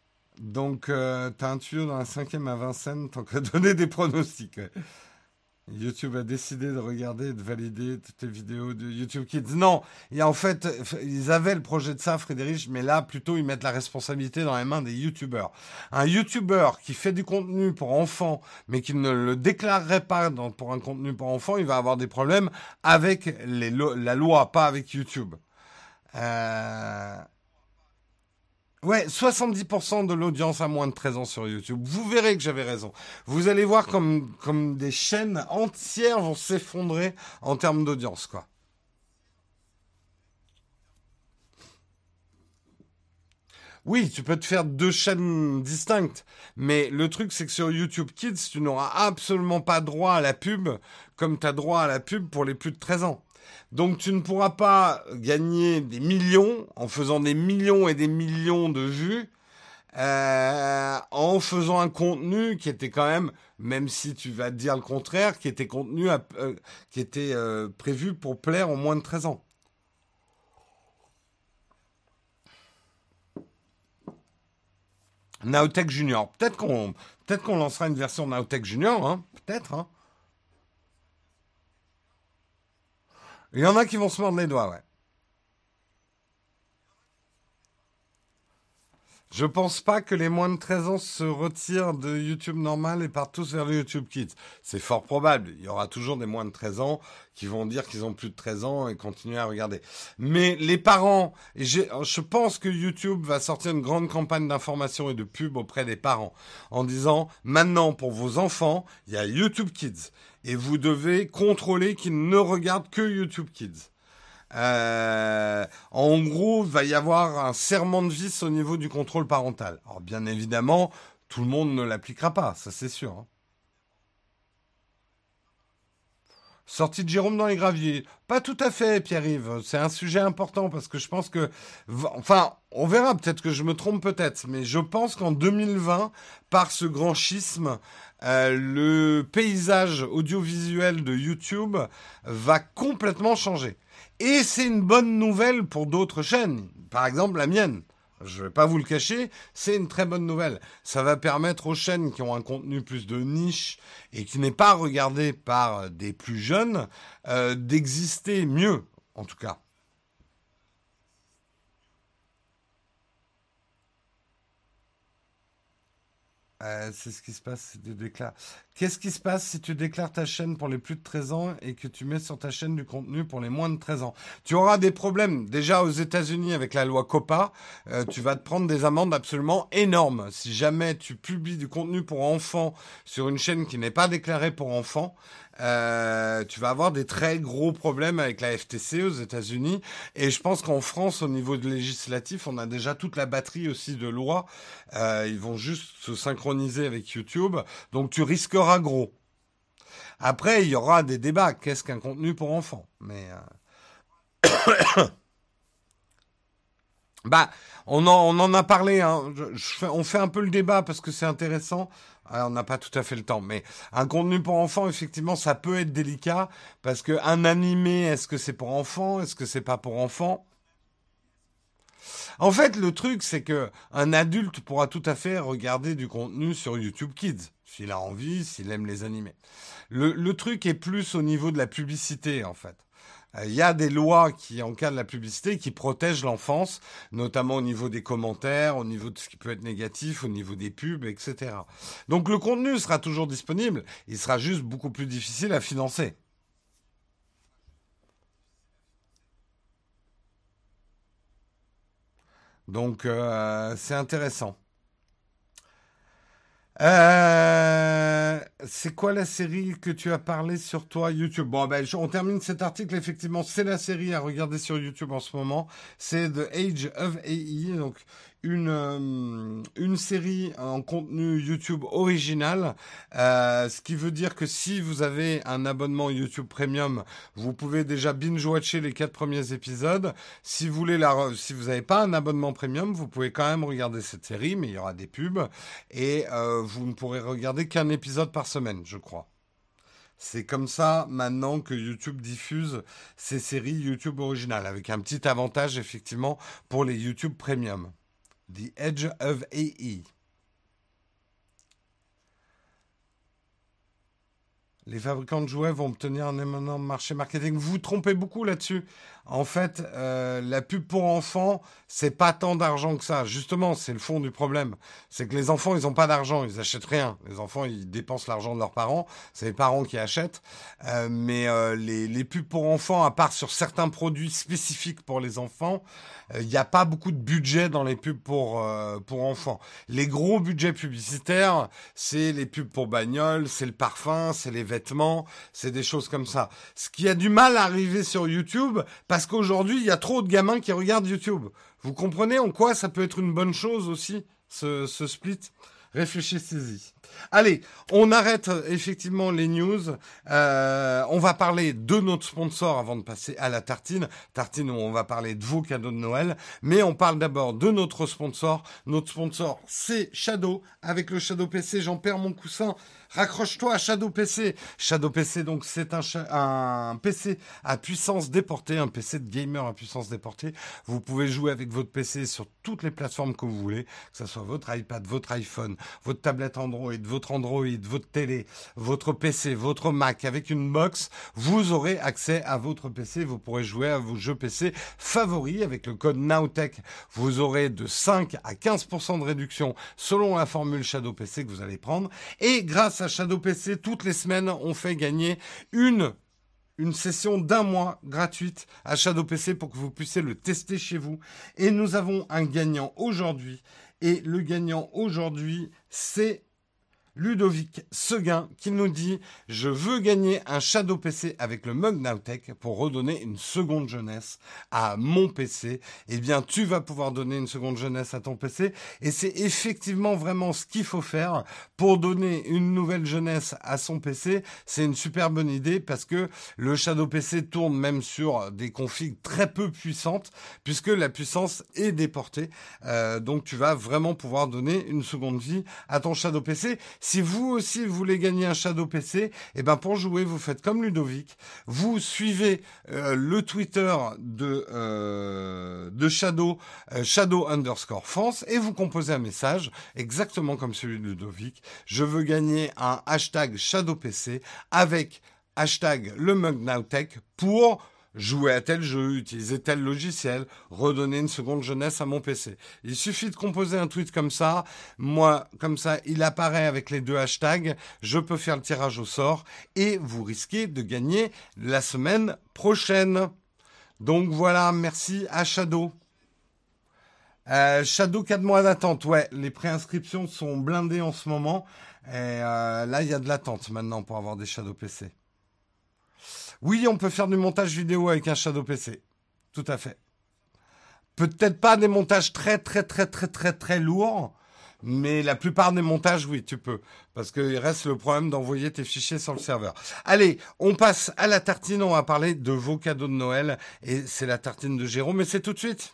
Donc, euh, t'as un tuyau dans la cinquième à Vincennes, tant qu'à donner des pronostics. Ouais. YouTube a décidé de regarder et de valider toutes les vidéos de YouTube Kids. Non, et en fait, ils avaient le projet de ça, Frédéric, mais là, plutôt, ils mettent la responsabilité dans les mains des YouTubeurs. Un YouTuber qui fait du contenu pour enfants, mais qui ne le déclarerait pas dans- pour un contenu pour enfants, il va avoir des problèmes avec les lo- la loi, pas avec YouTube. Euh, Ouais, soixante-dix pour cent de l'audience a moins de treize ans sur YouTube. Vous verrez que j'avais raison. Vous allez voir comme, comme des chaînes entières vont s'effondrer en termes d'audience, quoi. Oui, tu peux te faire deux chaînes distinctes, mais le truc c'est que sur YouTube Kids, tu n'auras absolument pas droit à la pub comme tu as droit à la pub pour les plus de treize ans. Donc tu ne pourras pas gagner des millions en faisant des millions et des millions de vues euh, en faisant un contenu qui était quand même, même si tu vas te dire le contraire, qui était contenu à- euh, qui était euh, prévu pour plaire aux moins de treize ans. Nowtech Junior. Peut-être qu'on peut-être qu'on lancera une version Nowtech Junior, hein. Peut-être, hein. Il y en a qui vont se mordre les doigts, ouais. Je pense pas que les moins de treize ans se retirent de YouTube normal et partent tous vers le YouTube Kids. C'est fort probable. Il y aura toujours des moins de treize ans qui vont dire qu'ils ont plus de treize ans et continuer à regarder. Mais les parents, et j'ai- je pense que YouTube va sortir une grande campagne d'information et de pub auprès des parents en disant maintenant pour vos enfants, il y a YouTube Kids et vous devez contrôler qu'ils ne regardent que YouTube Kids. Euh, en gros, il va y avoir un serment de vis au niveau du contrôle parental. Alors, bien évidemment, tout le monde ne l'appliquera pas, ça c'est sûr, hein. Sortie de Jérôme dans les graviers. Pas tout à fait, Pierre-Yves. C'est un sujet important parce que je pense que... Enfin, on verra, peut-être que je me trompe peut-être, mais je pense qu'en deux mille vingt, par ce grand schisme, euh, le paysage audiovisuel de YouTube va complètement changer. Et c'est une bonne nouvelle pour d'autres chaînes. Par exemple, la mienne. Je ne vais pas vous le cacher, c'est une très bonne nouvelle. Ça va permettre aux chaînes qui ont un contenu plus de niche et qui n'est pas regardé par des plus jeunes euh, d'exister mieux, en tout cas. Euh, c'est ce qui se passe si tu déclares. Qu'est-ce qui se passe si tu déclares ta chaîne pour les plus de treize ans et que tu mets sur ta chaîne du contenu pour les moins de treize ans? Tu auras des problèmes. Déjà aux États-Unis avec la loi COPPA, euh, tu vas te prendre des amendes absolument énormes. Si jamais tu publies du contenu pour enfants sur une chaîne qui n'est pas déclarée pour enfants, euh, tu vas avoir des très gros problèmes avec la F T C aux États-Unis. Et je pense qu'en France, au niveau de législatif, on a déjà toute la batterie aussi de lois. Euh, ils vont juste se synchroniser avec YouTube. Donc tu risqueras gros. Après, il y aura des débats. Qu'est-ce qu'un contenu pour enfants? Mais euh, bah, on en, on en a parlé. Hein. Je- je fais- on fait un peu le débat parce que c'est intéressant. Ah, on n'a pas tout à fait le temps, mais un contenu pour enfants, effectivement, ça peut être délicat parce que un animé, est-ce que c'est pour enfants, est-ce que c'est pas pour enfants? En fait, le truc, c'est que un adulte pourra tout à fait regarder du contenu sur YouTube Kids, s'il a envie, s'il aime les animés. Le, le truc est plus au niveau de la publicité, en fait. Euh, Il y a des lois qui encadrent la publicité, qui protègent l'enfance, notamment au niveau des commentaires, au niveau de ce qui peut être négatif, au niveau des pubs, et cetera. Donc le contenu sera toujours disponible, il sera juste beaucoup plus difficile à financer. Donc euh, c'est intéressant. Euh, c'est quoi la série que tu as parlé sur toi YouTube? Bon, ben, je- on termine cet article. Effectivement, c'est la série à regarder sur YouTube en ce moment. C'est The Age of A I, donc une euh, une série en contenu YouTube original. Euh, ce qui veut dire que si vous avez un abonnement YouTube Premium, vous pouvez déjà binge-watcher les quatre premiers épisodes. Si vous voulez la, re- si vous n'avez pas un abonnement Premium, vous pouvez quand même regarder cette série, mais il y aura des pubs et euh, vous ne pourrez regarder qu'un épisode par semaine, je crois. C'est comme ça maintenant que YouTube diffuse ces séries YouTube originales, avec un petit avantage effectivement pour les YouTube Premium. The Edge of A E. les fabricants de jouets vont obtenir un énorme marché marketing. Vous vous trompez beaucoup là-dessus. En fait, euh, la pub pour enfants, c'est pas tant d'argent que ça. Justement, c'est le fond du problème. C'est que les enfants, ils ont pas d'argent, ils achètent rien. Les enfants, ils dépensent l'argent de leurs parents. C'est les parents qui achètent. Euh, mais euh, les, les pubs pour enfants, à part sur certains produits spécifiques pour les enfants, il euh, n'y a pas beaucoup de budget dans les pubs pour euh, pour enfants. Les gros budgets publicitaires, c'est les pubs pour bagnoles, c'est le parfum, c'est les vêtements, c'est des choses comme ça. Ce qui a du mal à arriver sur YouTube, parce qu'aujourd'hui, il y a trop de gamins qui regardent YouTube. Vous comprenez en quoi ça peut être une bonne chose aussi, ce, ce split ? Réfléchissez-y. Allez, on arrête effectivement les news. Euh, on va parler de notre sponsor avant de passer à la tartine. Tartine où on va parler de vos cadeaux de Noël. Mais on parle d'abord de notre sponsor. Notre sponsor, c'est Shadow. Avec le Shadow P C, j'en perds mon coussin. Raccroche-toi à Shadow P C. Shadow P C, donc, c'est un, un P C à puissance déportée, un P C de gamer à puissance déportée. Vous pouvez jouer avec votre P C sur toutes les plateformes que vous voulez, que ce soit votre iPad, votre iPhone, votre tablette Android, votre Android, votre télé, votre P C, votre Mac. Avec une box, vous aurez accès à votre P C. Vous pourrez jouer à vos jeux P C favoris avec le code NOWTECH. Vous aurez de cinq à quinze pour cent de réduction selon la formule Shadow P C que vous allez prendre. Et grâce à Shadow P C, toutes les semaines, on fait gagner une une session d'un mois gratuite à Shadow P C pour que vous puissiez le tester chez vous. Et nous avons un gagnant aujourd'hui. Et le gagnant aujourd'hui, c'est Ludovic Seguin qui nous dit « Je veux gagner un Shadow P C avec le mug NOWTECH pour redonner une seconde jeunesse à mon P C. » Eh bien, tu vas pouvoir donner une seconde jeunesse à ton P C. Et c'est effectivement vraiment ce qu'il faut faire pour donner une nouvelle jeunesse à son P C. C'est une super bonne idée parce que le Shadow P C tourne même sur des configs très peu puissantes puisque la puissance est déportée. Euh, donc, tu vas vraiment pouvoir donner une seconde vie à ton Shadow P C. Si vous aussi voulez gagner un Shadow P C, eh ben pour jouer, vous faites comme Ludovic. Vous suivez euh, le Twitter de euh, de Shadow, euh, Shadow underscore France, et vous composez un message exactement comme celui de Ludovic. Je veux gagner un hashtag Shadow P C avec hashtag le mug NOWTECH pour jouer à tel jeu, utiliser tel logiciel, redonner une seconde jeunesse à mon P C. Il suffit de composer un tweet comme ça. Moi, comme ça, il apparaît avec les deux hashtags. Je peux faire le tirage au sort et vous risquez de gagner la semaine prochaine. Donc voilà, merci à Shadow. Euh, Shadow, quatre mois d'attente. Ouais, les préinscriptions sont blindées en ce moment. Et euh, là, il y a de l'attente maintenant pour avoir des Shadow P C. Oui, on peut faire du montage vidéo avec un Shadow P C. Tout à fait. Peut-être pas des montages très, très, très, très, très, très lourds, mais la plupart des montages, oui, tu peux. Parce qu'il reste le problème d'envoyer tes fichiers sur le serveur. Allez, on passe à la tartine. On va parler de vos cadeaux de Noël. Et c'est la tartine de Jérôme, mais c'est tout de suite.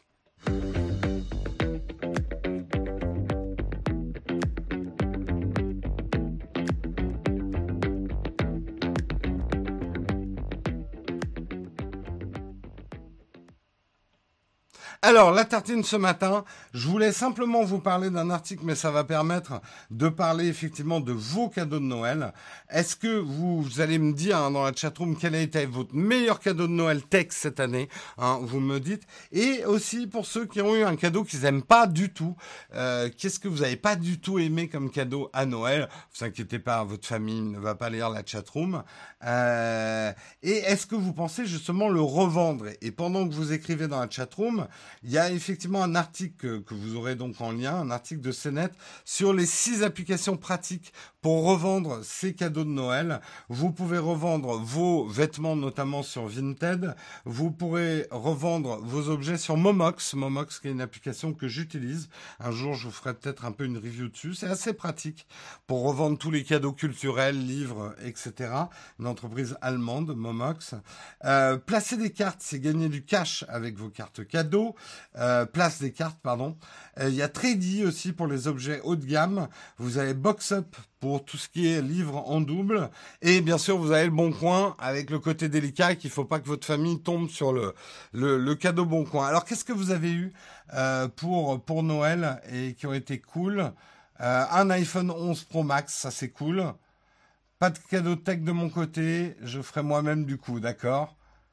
Alors, la tartine ce matin, je voulais simplement vous parler d'un article, mais ça va permettre de parler effectivement de vos cadeaux de Noël. Est-ce que vous, vous allez me dire hein, dans la chatroom quel a été votre meilleur cadeau de Noël tech cette année, hein, vous me dites. Et aussi pour ceux qui ont eu un cadeau qu'ils n'aiment pas du tout, euh, qu'est-ce que vous n'avez pas du tout aimé comme cadeau à Noël? Vous inquiétez pas, votre famille ne va pas lire la chatroom. Euh, et est-ce que vous pensez justement le revendre? Et pendant que vous écrivez dans la chatroom, il y a effectivement un article que, que vous aurez donc en lien, un article de C net sur les six applications pratiques pour revendre ces cadeaux de Noël. Vous pouvez revendre vos vêtements, notamment sur Vinted. Vous pourrez revendre vos objets sur Momox. Momox, qui est une application que j'utilise. Un jour, je vous ferai peut-être un peu une review dessus. C'est assez pratique pour revendre tous les cadeaux culturels, livres, et cetera. Une entreprise allemande, Momox. Euh, placer des cartes, c'est gagner du cash avec vos cartes cadeaux. Euh, place des cartes, pardon. Il euh, y a Trady aussi pour les objets haut de gamme. Vous avez BoxUp pour tout ce qui est livres en double. Et bien sûr, vous avez le Bon Coin avec le côté délicat qu'il ne faut pas que votre famille tombe sur le, le, le cadeau Bon Coin. Alors, qu'est-ce que vous avez eu euh, pour, pour Noël et qui ont été cool? euh, Un iPhone onze Pro Max, ça c'est cool. Pas de cadeau tech de mon côté. Je ferai moi-même du coup, d'accord.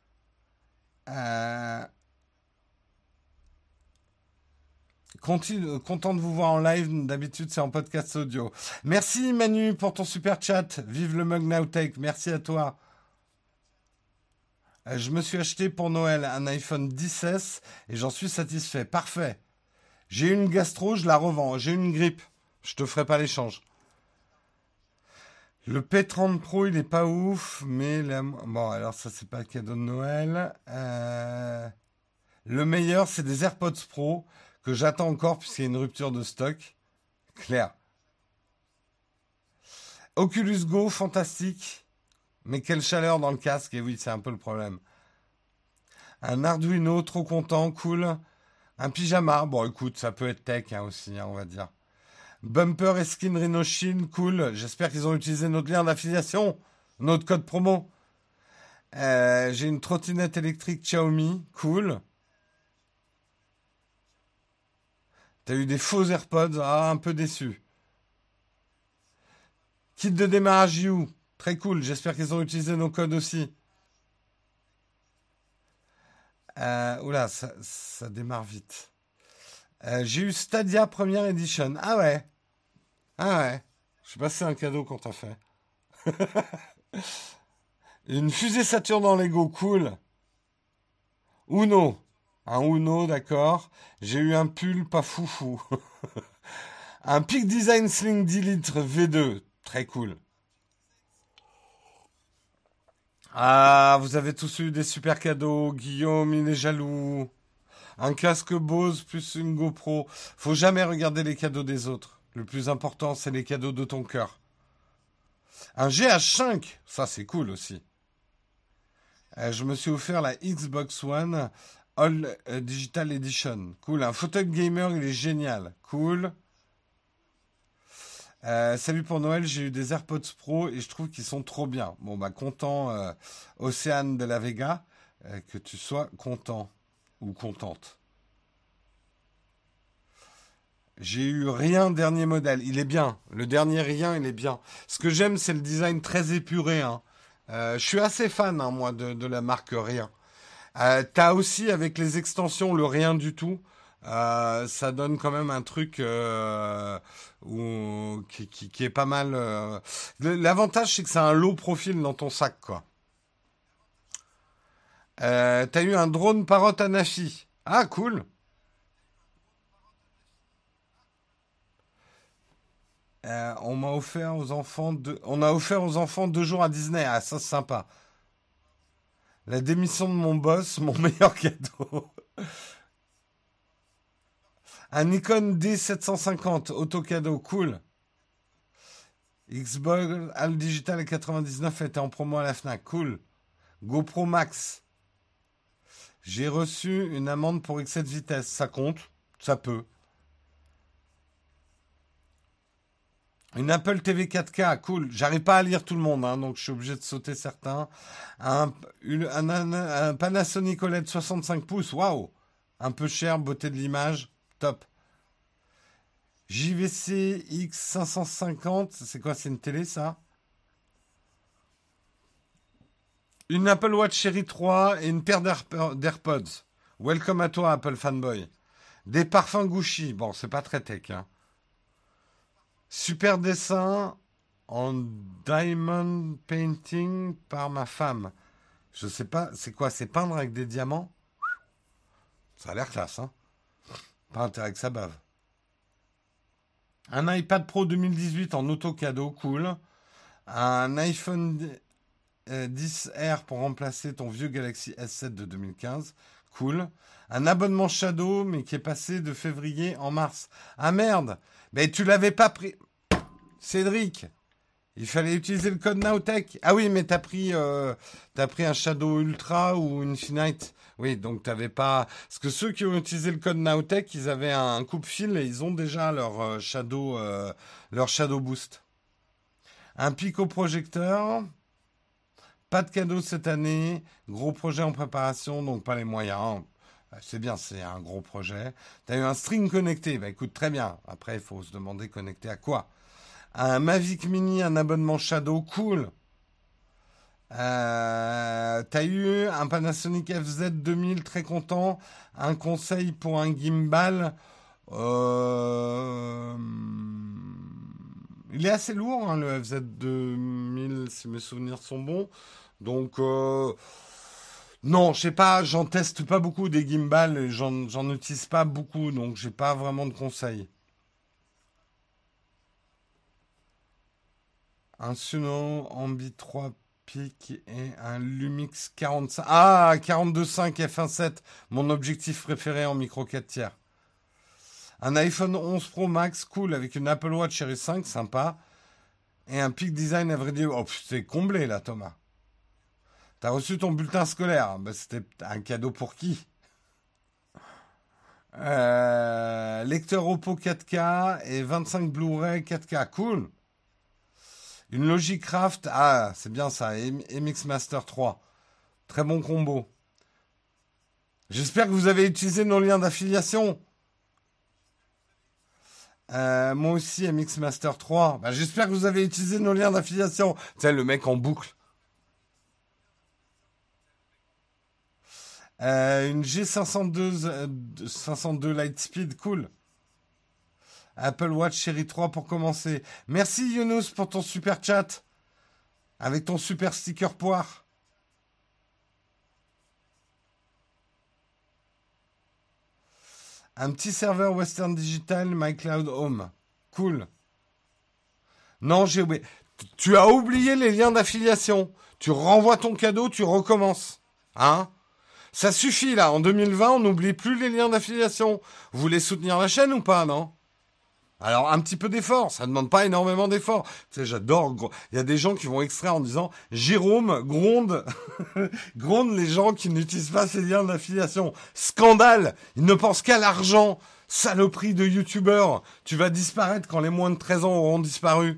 Euh, continue- content de vous voir en live. D'habitude, c'est en podcast audio. Merci Manu pour ton super chat. Vive le Mug Now Tech. Merci à toi. Euh, je me suis acheté pour Noël un iPhone dix S et j'en suis satisfait. Parfait. J'ai une gastro, je la revends. J'ai une grippe. Je te ferai pas l'échange. Le P trente Pro, il est pas ouf, mais la... bon, alors ça, c'est pas le cadeau de Noël. Euh, Le meilleur, c'est des AirPods Pro que j'attends encore puisqu'il y a une rupture de stock. Claire. Oculus Go, fantastique. Mais quelle chaleur dans le casque. Et oui, c'est un peu le problème. Un Arduino, trop content, cool. Un pyjama, bon écoute, ça peut être tech hein, aussi, hein, on va dire. Bumper et skin Rhinoshield, cool. J'espère qu'ils ont utilisé notre lien d'affiliation, notre code promo. Euh, j'ai une trottinette électrique Xiaomi, cool. T'as eu des faux AirPods, ah, un peu déçu. Kit de démarrage You, très cool. J'espère qu'ils ont utilisé nos codes aussi. Euh, oula, ça, ça démarre vite. Euh, j'ai eu Stadia Première Edition. Ah ouais. Ah ouais. Je sais pas si c'est un cadeau qu'on t'a fait. Une fusée Saturne en Lego, cool. Uno. Un Uno, d'accord. J'ai eu un pull pas foufou. Un Peak Design Sling dix litres V deux. Très cool. Ah, vous avez tous eu des super cadeaux. Guillaume, il est jaloux. Un casque Bose plus une GoPro. Faut jamais regarder les cadeaux des autres. Le plus important, c'est les cadeaux de ton cœur. Un G H cinq. Ça, c'est cool aussi. Euh, je me suis offert la Xbox One All euh, Digital Edition. Cool. Un fauteuil gamer, il est génial. Cool. Euh, salut pour Noël, j'ai eu des AirPods Pro et je trouve qu'ils sont trop bien. Bon, bah, content, euh, Océane de la Vega, euh, que tu sois content ou contente. J'ai eu rien dernier modèle. Il est bien. Le dernier rien, il est bien. Ce que j'aime, c'est le design très épuré. Hein. Euh, je suis assez fan, hein, moi, de, de la marque Rien. Euh, t'as aussi, avec les extensions, le rien du tout. Euh, ça donne quand même un truc euh, où- qui, qui- qui est pas mal. euh. Le- L'avantage, c'est que c'est un low profil dans ton sac, quoi. Euh, t'as eu un drone Parrot Anafi. Ah, cool. Euh, on m'a offert aux enfants deux... On a offert aux enfants deux jours à Disney. Ah, ça, c'est sympa. La démission de mon boss, mon meilleur cadeau. Un Nikon D sept cent cinquante, auto cadeau, cool. Xbox All Digital quatre-vingt-dix-neuf était en promo à la Fnac, cool. GoPro Max. J'ai reçu une amende pour excès de vitesse. Ça compte, ça peut. Une Apple T V quatre K, cool. J'arrive pas à lire tout le monde, hein, donc je suis obligé de sauter certains. Un, une- un- un- un Panasonic O L E D soixante-cinq pouces, waouh. Un peu cher, beauté de l'image, top. J V C X cinq cent cinquante, c'est quoi, c'est une télé ça? Une Apple Watch Série trois et une paire d'Airpo- d'AirPods. Welcome à toi, Apple fanboy. Des parfums Gucci, bon, c'est pas très tech, hein. Super dessin en diamond painting par ma femme. Je sais pas, c'est quoi, c'est peindre avec des diamants? Ça a l'air classe, hein. Pas intérêt que ça bave. Un iPad Pro deux mille dix-huit en auto cadeau, cool. Un iPhone euh, dix R pour remplacer ton vieux Galaxy S sept de deux mille quinze, cool. Un abonnement Shadow, mais qui est passé de février en mars. Ah merde, mais tu l'avais pas pris. Cédric, il fallait utiliser le code Nowtech. Ah oui, mais t'as pris, euh, t'as pris un Shadow Ultra ou une Infinite. Oui, donc t'avais pas. Parce que ceux qui ont utilisé le code Nowtech, ils avaient un coupe-fil et ils ont déjà leur euh, Shadow, euh, leur Shadow Boost. Un Pico projecteur. Pas de cadeau cette année. Gros projet en préparation, donc pas les moyens. C'est bien, c'est un gros projet. T'as eu un string connecté. Bah écoute, très bien. Après, il faut se demander connecté à quoi. Un Mavic Mini, un abonnement Shadow, cool. Euh, t'as eu un Panasonic F Z deux mille, très content. Un conseil pour un gimbal. Euh, Il est assez lourd, hein, le F Z deux mille, si mes souvenirs sont bons. Donc, euh, non, je sais pas, j'en teste pas beaucoup des gimbals et j'en, j'en utilise pas beaucoup, donc j'ai pas vraiment de conseils. Un Suno Ambi trois Peak et un Lumix quarante-cinq. Ah, quarante-deux cinq F un sept, mon objectif préféré en micro quatre tiers. Un iPhone onze Pro Max, cool, avec une Apple Watch Series cinq, sympa. Et un Peak Design à vrai dire. Oh, c'est comblé là, Thomas. T'as reçu ton bulletin scolaire. Bah, c'était un cadeau pour qui? Euh, lecteur Oppo quatre K et vingt-cinq Blu-ray quatre K, cool. Une Logicraft, ah, c'est bien ça, M- MX Master trois. Très bon combo. J'espère que vous avez utilisé nos liens d'affiliation. Euh, moi aussi, M X Master trois. Bah, j'espère que vous avez utilisé nos liens d'affiliation. Tu sais, le mec en boucle. Euh, une G cinq cent deux, euh, cinq cent deux Lightspeed, cool. Apple Watch Série trois pour commencer. Merci Younous pour ton super chat. Avec ton super sticker poire. Un petit serveur Western Digital, MyCloud Home. Cool. Non, j'ai oublié. Tu as oublié les liens d'affiliation. Tu renvoies ton cadeau, tu recommences. Hein? Ça suffit là. En deux mille vingt, on n'oublie plus les liens d'affiliation. Vous voulez soutenir la chaîne ou pas, non? Alors, un petit peu d'effort, ça ne demande pas énormément d'effort. Tu sais, j'adore. gro- Il y a des gens qui vont extraire en disant Jérôme gronde, gronde les gens qui n'utilisent pas ces liens d'affiliation. Scandale. Ils ne pensent qu'à l'argent. Saloperie de youtubeurs. Tu vas disparaître quand les moins de treize ans auront disparu.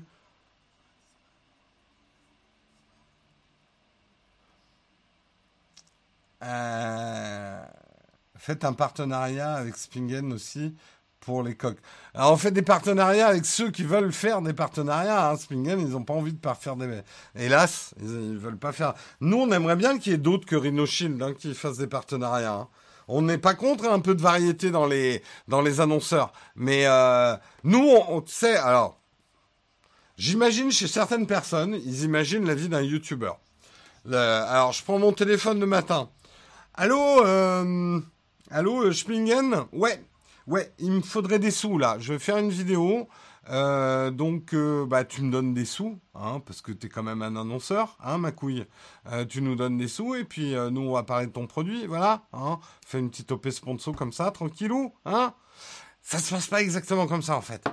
Euh, Faites un partenariat avec Spingen aussi pour les coques. Alors, on fait des partenariats avec ceux qui veulent faire des partenariats. Hein. Spingen, ils n'ont pas envie de pas faire des. Hélas, ils, ne veulent pas faire. Nous, on aimerait bien qu'il y ait d'autres que Rhino Shield hein, qui fassent des partenariats. Hein. On n'est pas contre un peu de variété dans les dans les annonceurs, mais euh, nous, on, on sait. Alors, j'imagine chez certaines personnes, ils imaginent la vie d'un YouTuber. Le- alors, je prends mon téléphone le matin. Allô, euh, allô, euh, Spingen? Ouais, ouais, il me faudrait des sous là. Je vais faire une vidéo. Euh, donc, euh, bah, tu me donnes des sous, hein, parce que t'es quand même un annonceur, hein, ma couille. Euh, tu nous donnes des sous et puis euh, nous on va parler de ton produit, voilà. Hein. Fais une petite O P sponsor comme ça, tranquillou, hein. Ça se passe pas exactement comme ça en fait.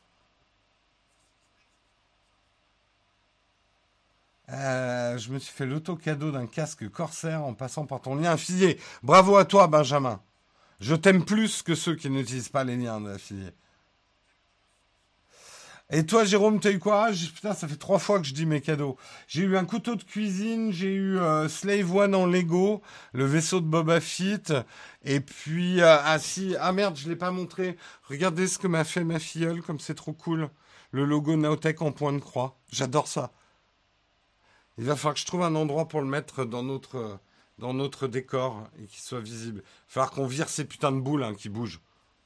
Euh, je me suis fait l'auto-cadeau d'un casque Corsair en passant par ton lien affilié. Bravo à toi, Benjamin. Je t'aime plus que ceux qui n'utilisent pas les liens affiliés. Et toi, Jérôme, t'as eu quoi? J'ai- Putain, ça fait trois fois que je dis mes cadeaux. J'ai eu un couteau de cuisine, j'ai eu euh, Slave One en Lego, le vaisseau de Boba Fett, et puis euh, ah si, ah merde, je l'ai pas montré. Regardez ce que m'a fait ma filleule, comme c'est trop cool. Le logo Naotech en point de croix. J'adore ça. Il va falloir que je trouve un endroit pour le mettre dans notre, dans notre décor et qu'il soit visible. Il va falloir qu'on vire ces putains de boules hein, qui bougent.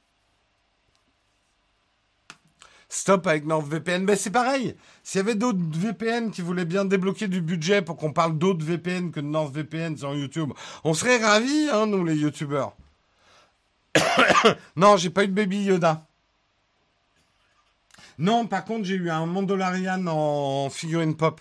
Stop avec NordVPN. Ben c'est pareil. S'il y avait d'autres V P N qui voulaient bien débloquer du budget pour qu'on parle d'autres V P N que de NordVPN sur YouTube, on serait ravis, hein, nous les YouTubeurs. Non, j'ai pas eu de Baby Yoda. Non, par contre, j'ai eu un Mandalorian en figurine pop.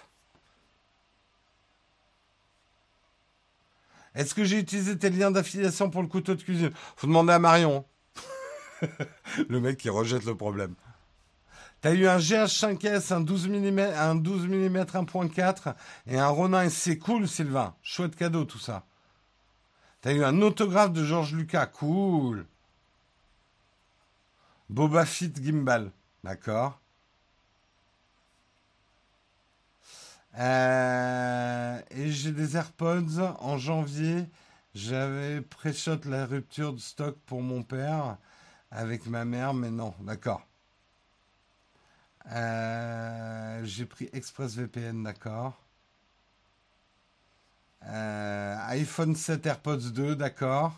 Est-ce que j'ai utilisé tes liens d'affiliation pour le couteau de cuisine? Faut demander à Marion. Le mec qui rejette le problème. T'as eu un G H cinq S, un douze millimètres, un douze millimètres un point quatre et un Ronin S C. Cool, Sylvain. Chouette cadeau, tout ça. T'as eu un autographe de Georges Lucas. Cool. Boba Fett Gimbal. D'accord. Euh, et j'ai des AirPods en janvier. J'avais pré-shot la rupture de stock pour mon père avec ma mère, mais non. D'accord. Euh, j'ai pris ExpressVPN, d'accord. Euh, iPhone sept, AirPods deux, d'accord.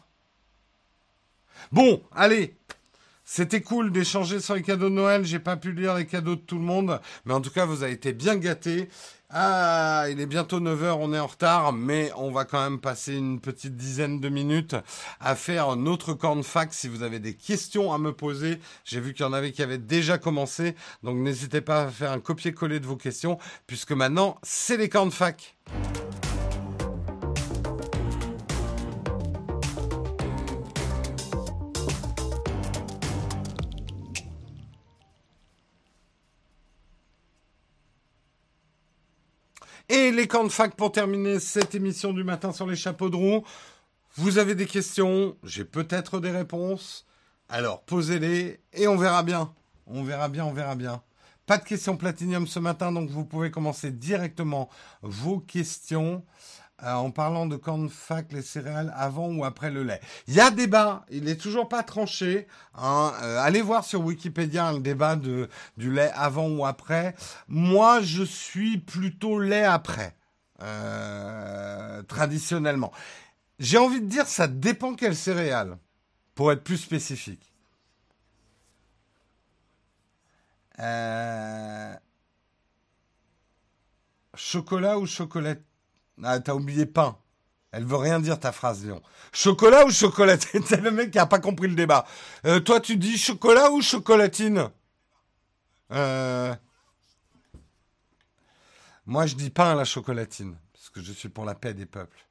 Bon, allez, c'était cool d'échanger sur les cadeaux de Noël. J'ai pas pu lire les cadeaux de tout le monde, mais en tout cas, vous avez été bien gâtés. Ah, il est bientôt neuf heures, on est en retard, mais on va quand même passer une petite dizaine de minutes à faire un autre corn fac si vous avez des questions à me poser. J'ai vu qu'il y en avait qui avaient déjà commencé, donc n'hésitez pas à faire un copier-coller de vos questions, puisque maintenant, c'est les corn fac. Et les camps de fac pour terminer cette émission du matin sur les chapeaux de roue. Vous avez des questions, j'ai peut-être des réponses. Alors posez-les et on verra bien. On verra bien, on verra bien. Pas de questions platinium ce matin, donc vous pouvez commencer directement vos questions. Euh, en parlant de corn fac, les céréales avant ou après le lait. Il y a débat, il n'est toujours pas tranché. Hein. Euh, allez voir sur Wikipédia le débat de, du lait avant ou après. Moi, je suis plutôt lait après, euh, traditionnellement. J'ai envie de dire, ça dépend quelle céréale, pour être plus spécifique. Euh, chocolat ou chocolat. Ah, t'as oublié pain. Elle veut rien dire ta phrase, Léon. Chocolat ou chocolatine? C'est le mec qui a pas compris le débat. Euh, toi, tu dis chocolat ou chocolatine? euh... Moi, je dis pain à la chocolatine. Parce que je suis pour la paix des peuples.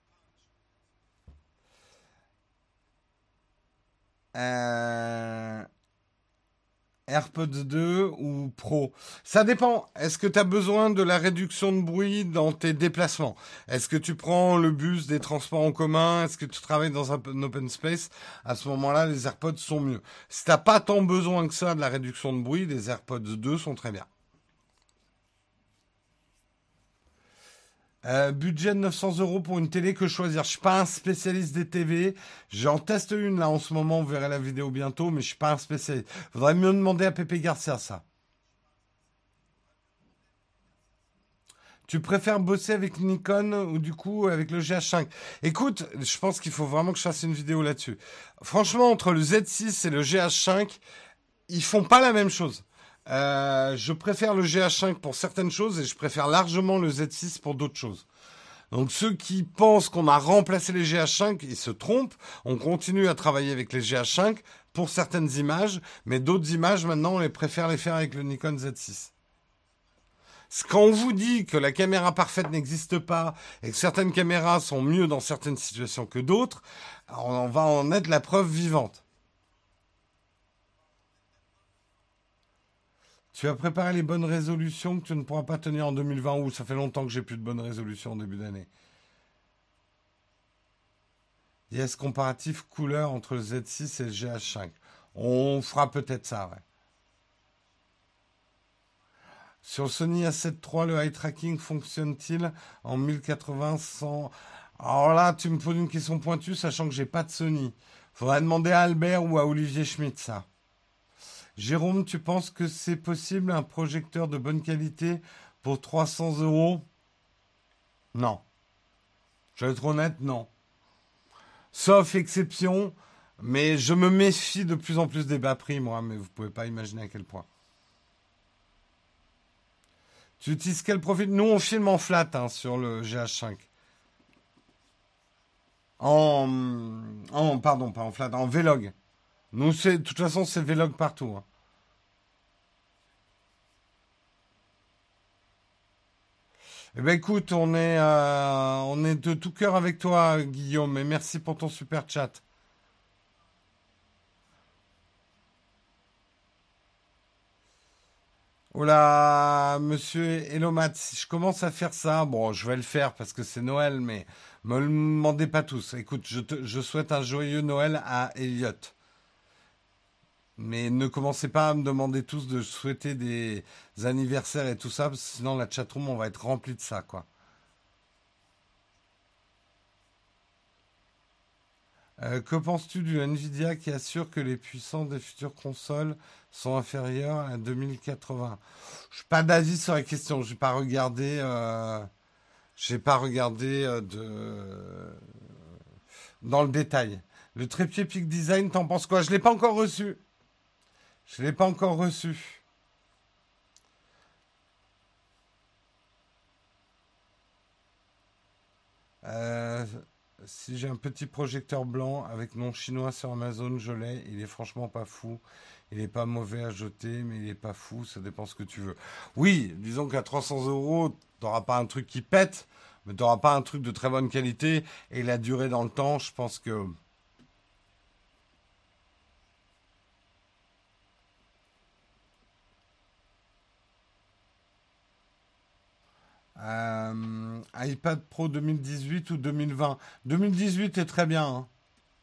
Euh... AirPods deux ou Pro? Ça dépend. Est-ce que tu as besoin de la réduction de bruit dans tes déplacements? Est-ce que tu prends le bus, des transports en commun? Est-ce que tu travailles dans un, un open space? À ce moment-là, les AirPods sont mieux. Si t'as pas tant besoin que ça de la réduction de bruit, les AirPods deux sont très bien. Euh, budget de neuf cents euros pour une télé, que choisir? Je suis pas un spécialiste des T V. J'en teste une là en ce moment, vous verrez la vidéo bientôt, mais je suis pas un spécialiste. Faudrait mieux demander à Pépé Garcia ça. Tu préfères bosser avec Nikon ou du coup avec le G H cinq? Écoute, je pense qu'il faut vraiment que je fasse une vidéo là-dessus. Franchement, entre le Z six et le G H cinq, ils font pas la même chose. Euh, je préfère le G H cinq pour certaines choses et je préfère largement le Z six pour d'autres choses. Donc ceux qui pensent qu'on a remplacé les G H cinq, ils se trompent. On continue à travailler avec les G H cinq pour certaines images, mais d'autres images, maintenant, on les préfère les faire avec le Nikon Z six. Quand on vous dit que la caméra parfaite n'existe pas et que certaines caméras sont mieux dans certaines situations que d'autres, on va en être la preuve vivante. Tu as préparé les bonnes résolutions que tu ne pourras pas tenir en deux mille vingt ou ça fait longtemps que j'ai plus de bonnes résolutions en début d'année. Yes, comparatif couleur entre le Z six et le G H cinq. On fera peut-être ça, ouais. Sur le Sony A sept trois, le eye tracking fonctionne-t-il en mille quatre-vingts sans... Alors là, tu me poses une question pointue, sachant que j'ai pas de Sony. Faudrait demander à Albert ou à Olivier Schmitt, ça. Jérôme, tu penses que c'est possible un projecteur de bonne qualité pour trois cents euros? Non. Je vais être honnête, non. Sauf exception, mais je me méfie de plus en plus des bas prix, moi, mais vous pouvez pas imaginer à quel point. Tu utilises quel profil? Nous, on filme en flat hein, sur le G H cinq. En, en, pardon, pas en flat, en Vlog. Nous, c'est, de toute façon, c'est Vlog partout. Hein. Eh ben, écoute, on est, euh, on est de tout cœur avec toi, Guillaume, et merci pour ton super chat. Oh là, monsieur Elomat, si je commence à faire ça, bon, je vais le faire parce que c'est Noël, mais me le demandez pas tous. Écoute, je, te, je souhaite un joyeux Noël à Elliot. Mais ne commencez pas à me demander tous de souhaiter des anniversaires et tout ça, parce que sinon la chatroom, on va être rempli de ça, quoi. Euh, que penses-tu du Nvidia qui assure que les puissances des futures consoles sont inférieures à deux mille quatre-vingts? Je n'ai pas d'avis sur la question. Je n'ai pas regardé. Euh, j'ai pas regardé euh, de dans le détail. Le trépied Peak Design, t'en penses quoi? Je l'ai pas encore reçu. Je l'ai pas encore reçu. Euh, Si j'ai un petit projecteur blanc avec nom chinois sur Amazon, je l'ai. Il est franchement pas fou. Il est pas mauvais à jeter, mais il est pas fou. Ça dépend ce que tu veux. Oui, disons qu'à trois cents euros, t'auras pas un truc qui pète, mais t'auras pas un truc de très bonne qualité. Et la durée dans le temps, je pense que euh, iPad Pro deux mille dix-huit ou deux mille vingt. deux mille dix-huit est très bien, hein.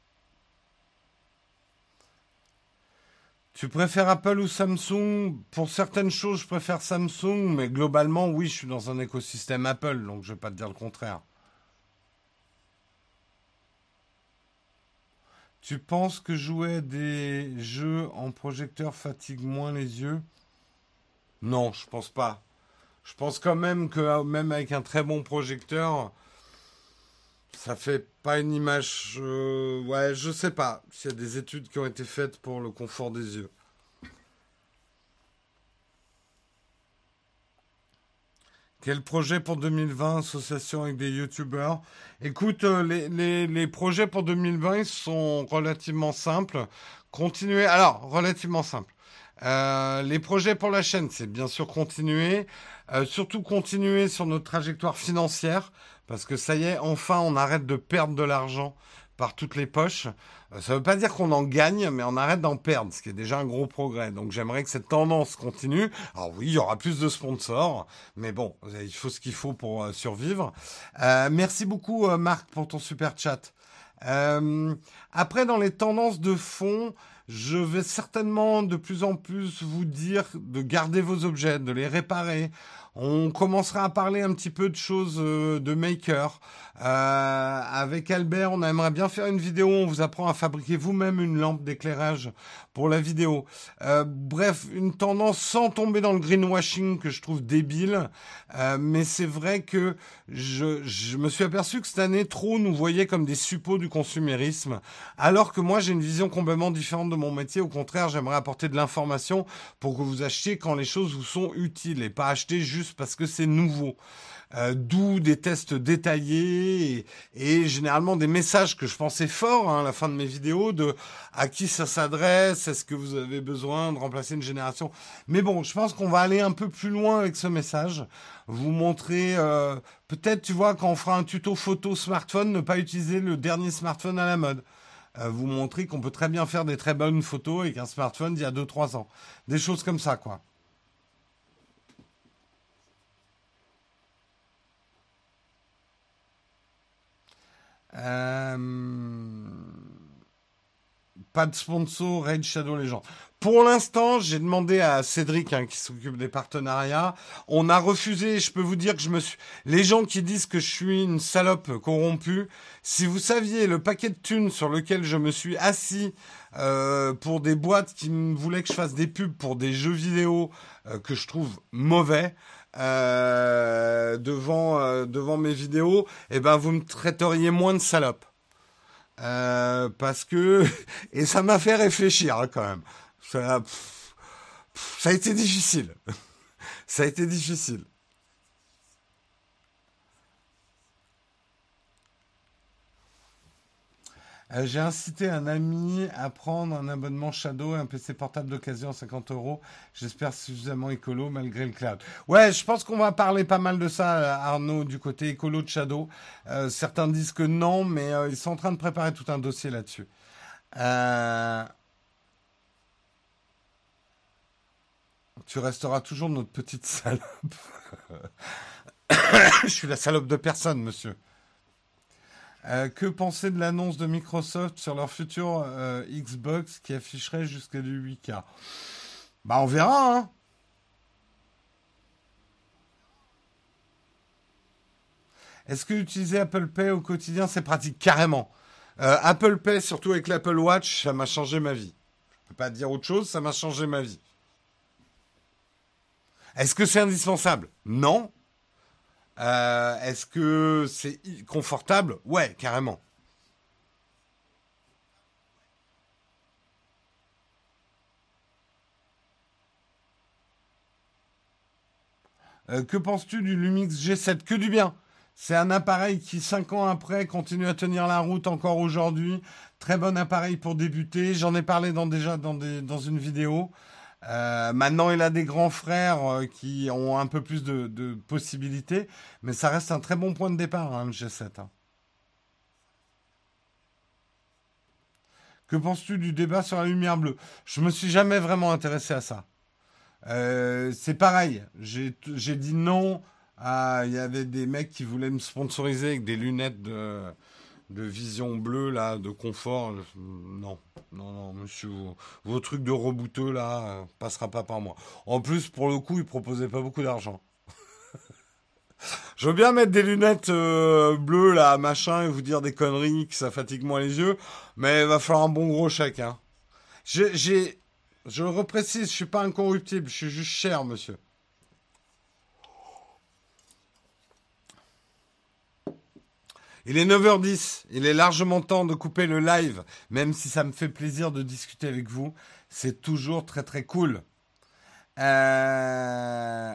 Tu préfères Apple ou Samsung? Pour certaines choses, je préfère Samsung, mais globalement, oui, je suis dans un écosystème Apple, donc je vais pas te dire le contraire. Tu penses que jouer à des jeux en projecteur fatigue moins les yeux? Non, je pense pas. Je pense quand même que euh, même avec un très bon projecteur, ça fait pas une image. Euh, ouais, je sais pas s'il y a des études qui ont été faites pour le confort des yeux. Quel projet pour deux mille vingt, association avec des youtubeurs? Écoute, euh, les, les, les projets pour deux mille vingt ils sont relativement simples. Continuer, alors, relativement simples. Euh, les projets pour la chaîne, c'est bien sûr continuer. Euh, surtout continuer sur notre trajectoire financière, parce que ça y est, enfin, on arrête de perdre de l'argent par toutes les poches. Euh, ça ne veut pas dire qu'on en gagne, mais on arrête d'en perdre, ce qui est déjà un gros progrès. Donc j'aimerais que cette tendance continue. Alors oui, il y aura plus de sponsors, mais bon, il faut ce qu'il faut pour euh, survivre. Euh, merci beaucoup, euh, Marc, pour ton super chat. Euh, Après, dans les tendances de fond, je vais certainement de plus en plus vous dire de garder vos objets, de les réparer. On commencera à parler un petit peu de choses euh, de maker. Euh, avec Albert, on aimerait bien faire une vidéo. On vous apprend à fabriquer vous-même une lampe d'éclairage pour la vidéo. Euh, bref, une tendance sans tomber dans le greenwashing que je trouve débile. Euh, mais c'est vrai que je, je me suis aperçu que cette année, trop nous voyait comme des suppôts du consumérisme. Alors que moi, j'ai une vision complètement différente de mon métier. Au contraire, j'aimerais apporter de l'information pour que vous achetiez quand les choses vous sont utiles et pas acheter juste parce que c'est nouveau. Euh, D'où des tests détaillés et, et généralement des messages que je pensais forts hein, à la fin de mes vidéos de à qui ça s'adresse, est-ce que vous avez besoin de remplacer une génération. Mais bon, je pense qu'on va aller un peu plus loin avec ce message. Vous montrer, euh, peut-être tu vois, quand on fera un tuto photo smartphone, ne pas utiliser le dernier smartphone à la mode. Euh, vous montrer qu'on peut très bien faire des très bonnes photos avec un smartphone d'il y a deux trois ans. Des choses comme ça, quoi. Euh, Pas de sponsor, Raid Shadow Legends. Pour l'instant, j'ai demandé à Cédric, hein, qui s'occupe des partenariats. On a refusé. Je peux vous dire que je me suis. Les gens qui disent que je suis une salope corrompue, si vous saviez le paquet de thunes sur lequel je me suis assis euh, pour des boîtes qui me voulaient que je fasse des pubs pour des jeux vidéo euh, que je trouve mauvais. Euh, devant euh, devant mes vidéos, eh ben vous me traiteriez moins de salope. Euh, parce que et ça m'a fait réfléchir hein, quand même. Ça, pff, pff, ça a été difficile. Ça a été difficile. Euh, j'ai incité un ami à prendre un abonnement Shadow et un P C portable d'occasion à cinquante euros. J'espère suffisamment écolo malgré le cloud. Ouais, je pense qu'on va parler pas mal de ça, Arnaud, du côté écolo de Shadow. Euh, certains disent que non, mais euh, ils sont en train de préparer tout un dossier là-dessus. Euh, Tu resteras toujours notre petite salope. Je suis la salope de personne, monsieur. Euh, que penser de l'annonce de Microsoft sur leur future euh, Xbox qui afficherait jusqu'à du huit K? Bah on verra, hein. Est-ce que utiliser Apple Pay au quotidien, c'est pratique? Carrément. Euh, Apple Pay, surtout avec l'Apple Watch, ça m'a changé ma vie. Je peux pas dire autre chose, ça m'a changé ma vie. Est-ce que c'est indispensable? Non. Euh, est-ce que c'est confortable? Ouais, carrément. Euh, que penses-tu du Lumix G sept? Que du bien. C'est un appareil qui, cinq ans après, continue à tenir la route encore aujourd'hui. Très bon appareil pour débuter. J'en ai parlé dans, déjà dans, des, dans une vidéo. Euh, maintenant, il a des grands frères euh, qui ont un peu plus de, de possibilités. Mais ça reste un très bon point de départ, hein, le G sept. Hein. Que penses-tu du débat sur la lumière bleue? Je me suis jamais vraiment intéressé à ça. Euh, c'est pareil. J'ai j'ai dit non. à- Il y avait des mecs qui voulaient me sponsoriser avec des lunettes de, de vision bleue, là, de confort. Non, non, non, monsieur, vos, vos trucs de rebouteux, là, euh, passera pas par moi. En plus, pour le coup, ils proposaient pas beaucoup d'argent. Je veux bien mettre des lunettes euh, bleues, là, machin, et vous dire des conneries, que ça fatigue moins les yeux, mais il va falloir un bon gros chèque, hein. J'ai, j'ai, je le reprécise, je suis pas incorruptible, je suis juste cher, monsieur. Il est neuf heures dix, il est largement temps de couper le live, même si ça me fait plaisir de discuter avec vous. C'est toujours très très cool. Euh...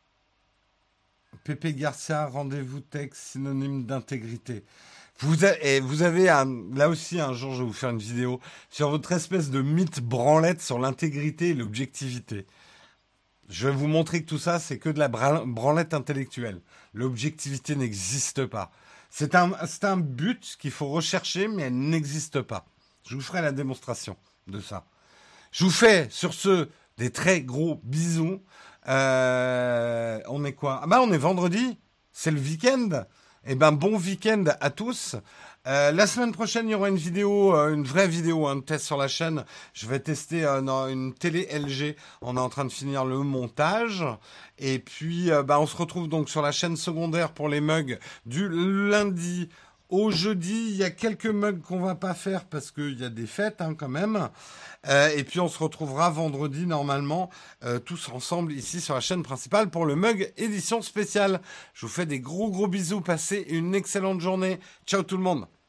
Pépé Garcia, rendez-vous tech, synonyme d'intégrité. Vous, a- et vous avez un, là aussi un jour, je vais vous faire une vidéo sur votre espèce de mythe branlette sur l'intégrité et l'objectivité. Je vais vous montrer que tout ça, c'est que de la bra- branlette intellectuelle. L'objectivité n'existe pas. C'est un, c'est un but qu'il faut rechercher, mais elle n'existe pas. Je vous ferai la démonstration de ça. Je vous fais, sur ce, des très gros bisous. Euh, on est quoi? Ah bah on est vendredi, c'est le week-end. Eh ben bon week-end à tous. Euh, la semaine prochaine, il y aura une vidéo, euh, une vraie vidéo, un test sur la chaîne. Je vais tester euh, dans une télé L G. On est en train de finir le montage. Et puis, euh, bah, on se retrouve donc sur la chaîne secondaire pour les mugs du lundi au jeudi. Il y a quelques mugs qu'on va pas faire parce qu'il y a des fêtes hein, quand même. Euh, et puis, on se retrouvera vendredi normalement, euh, tous ensemble ici sur la chaîne principale pour le mug édition spéciale. Je vous fais des gros gros bisous. Passez une excellente journée. Ciao tout le monde.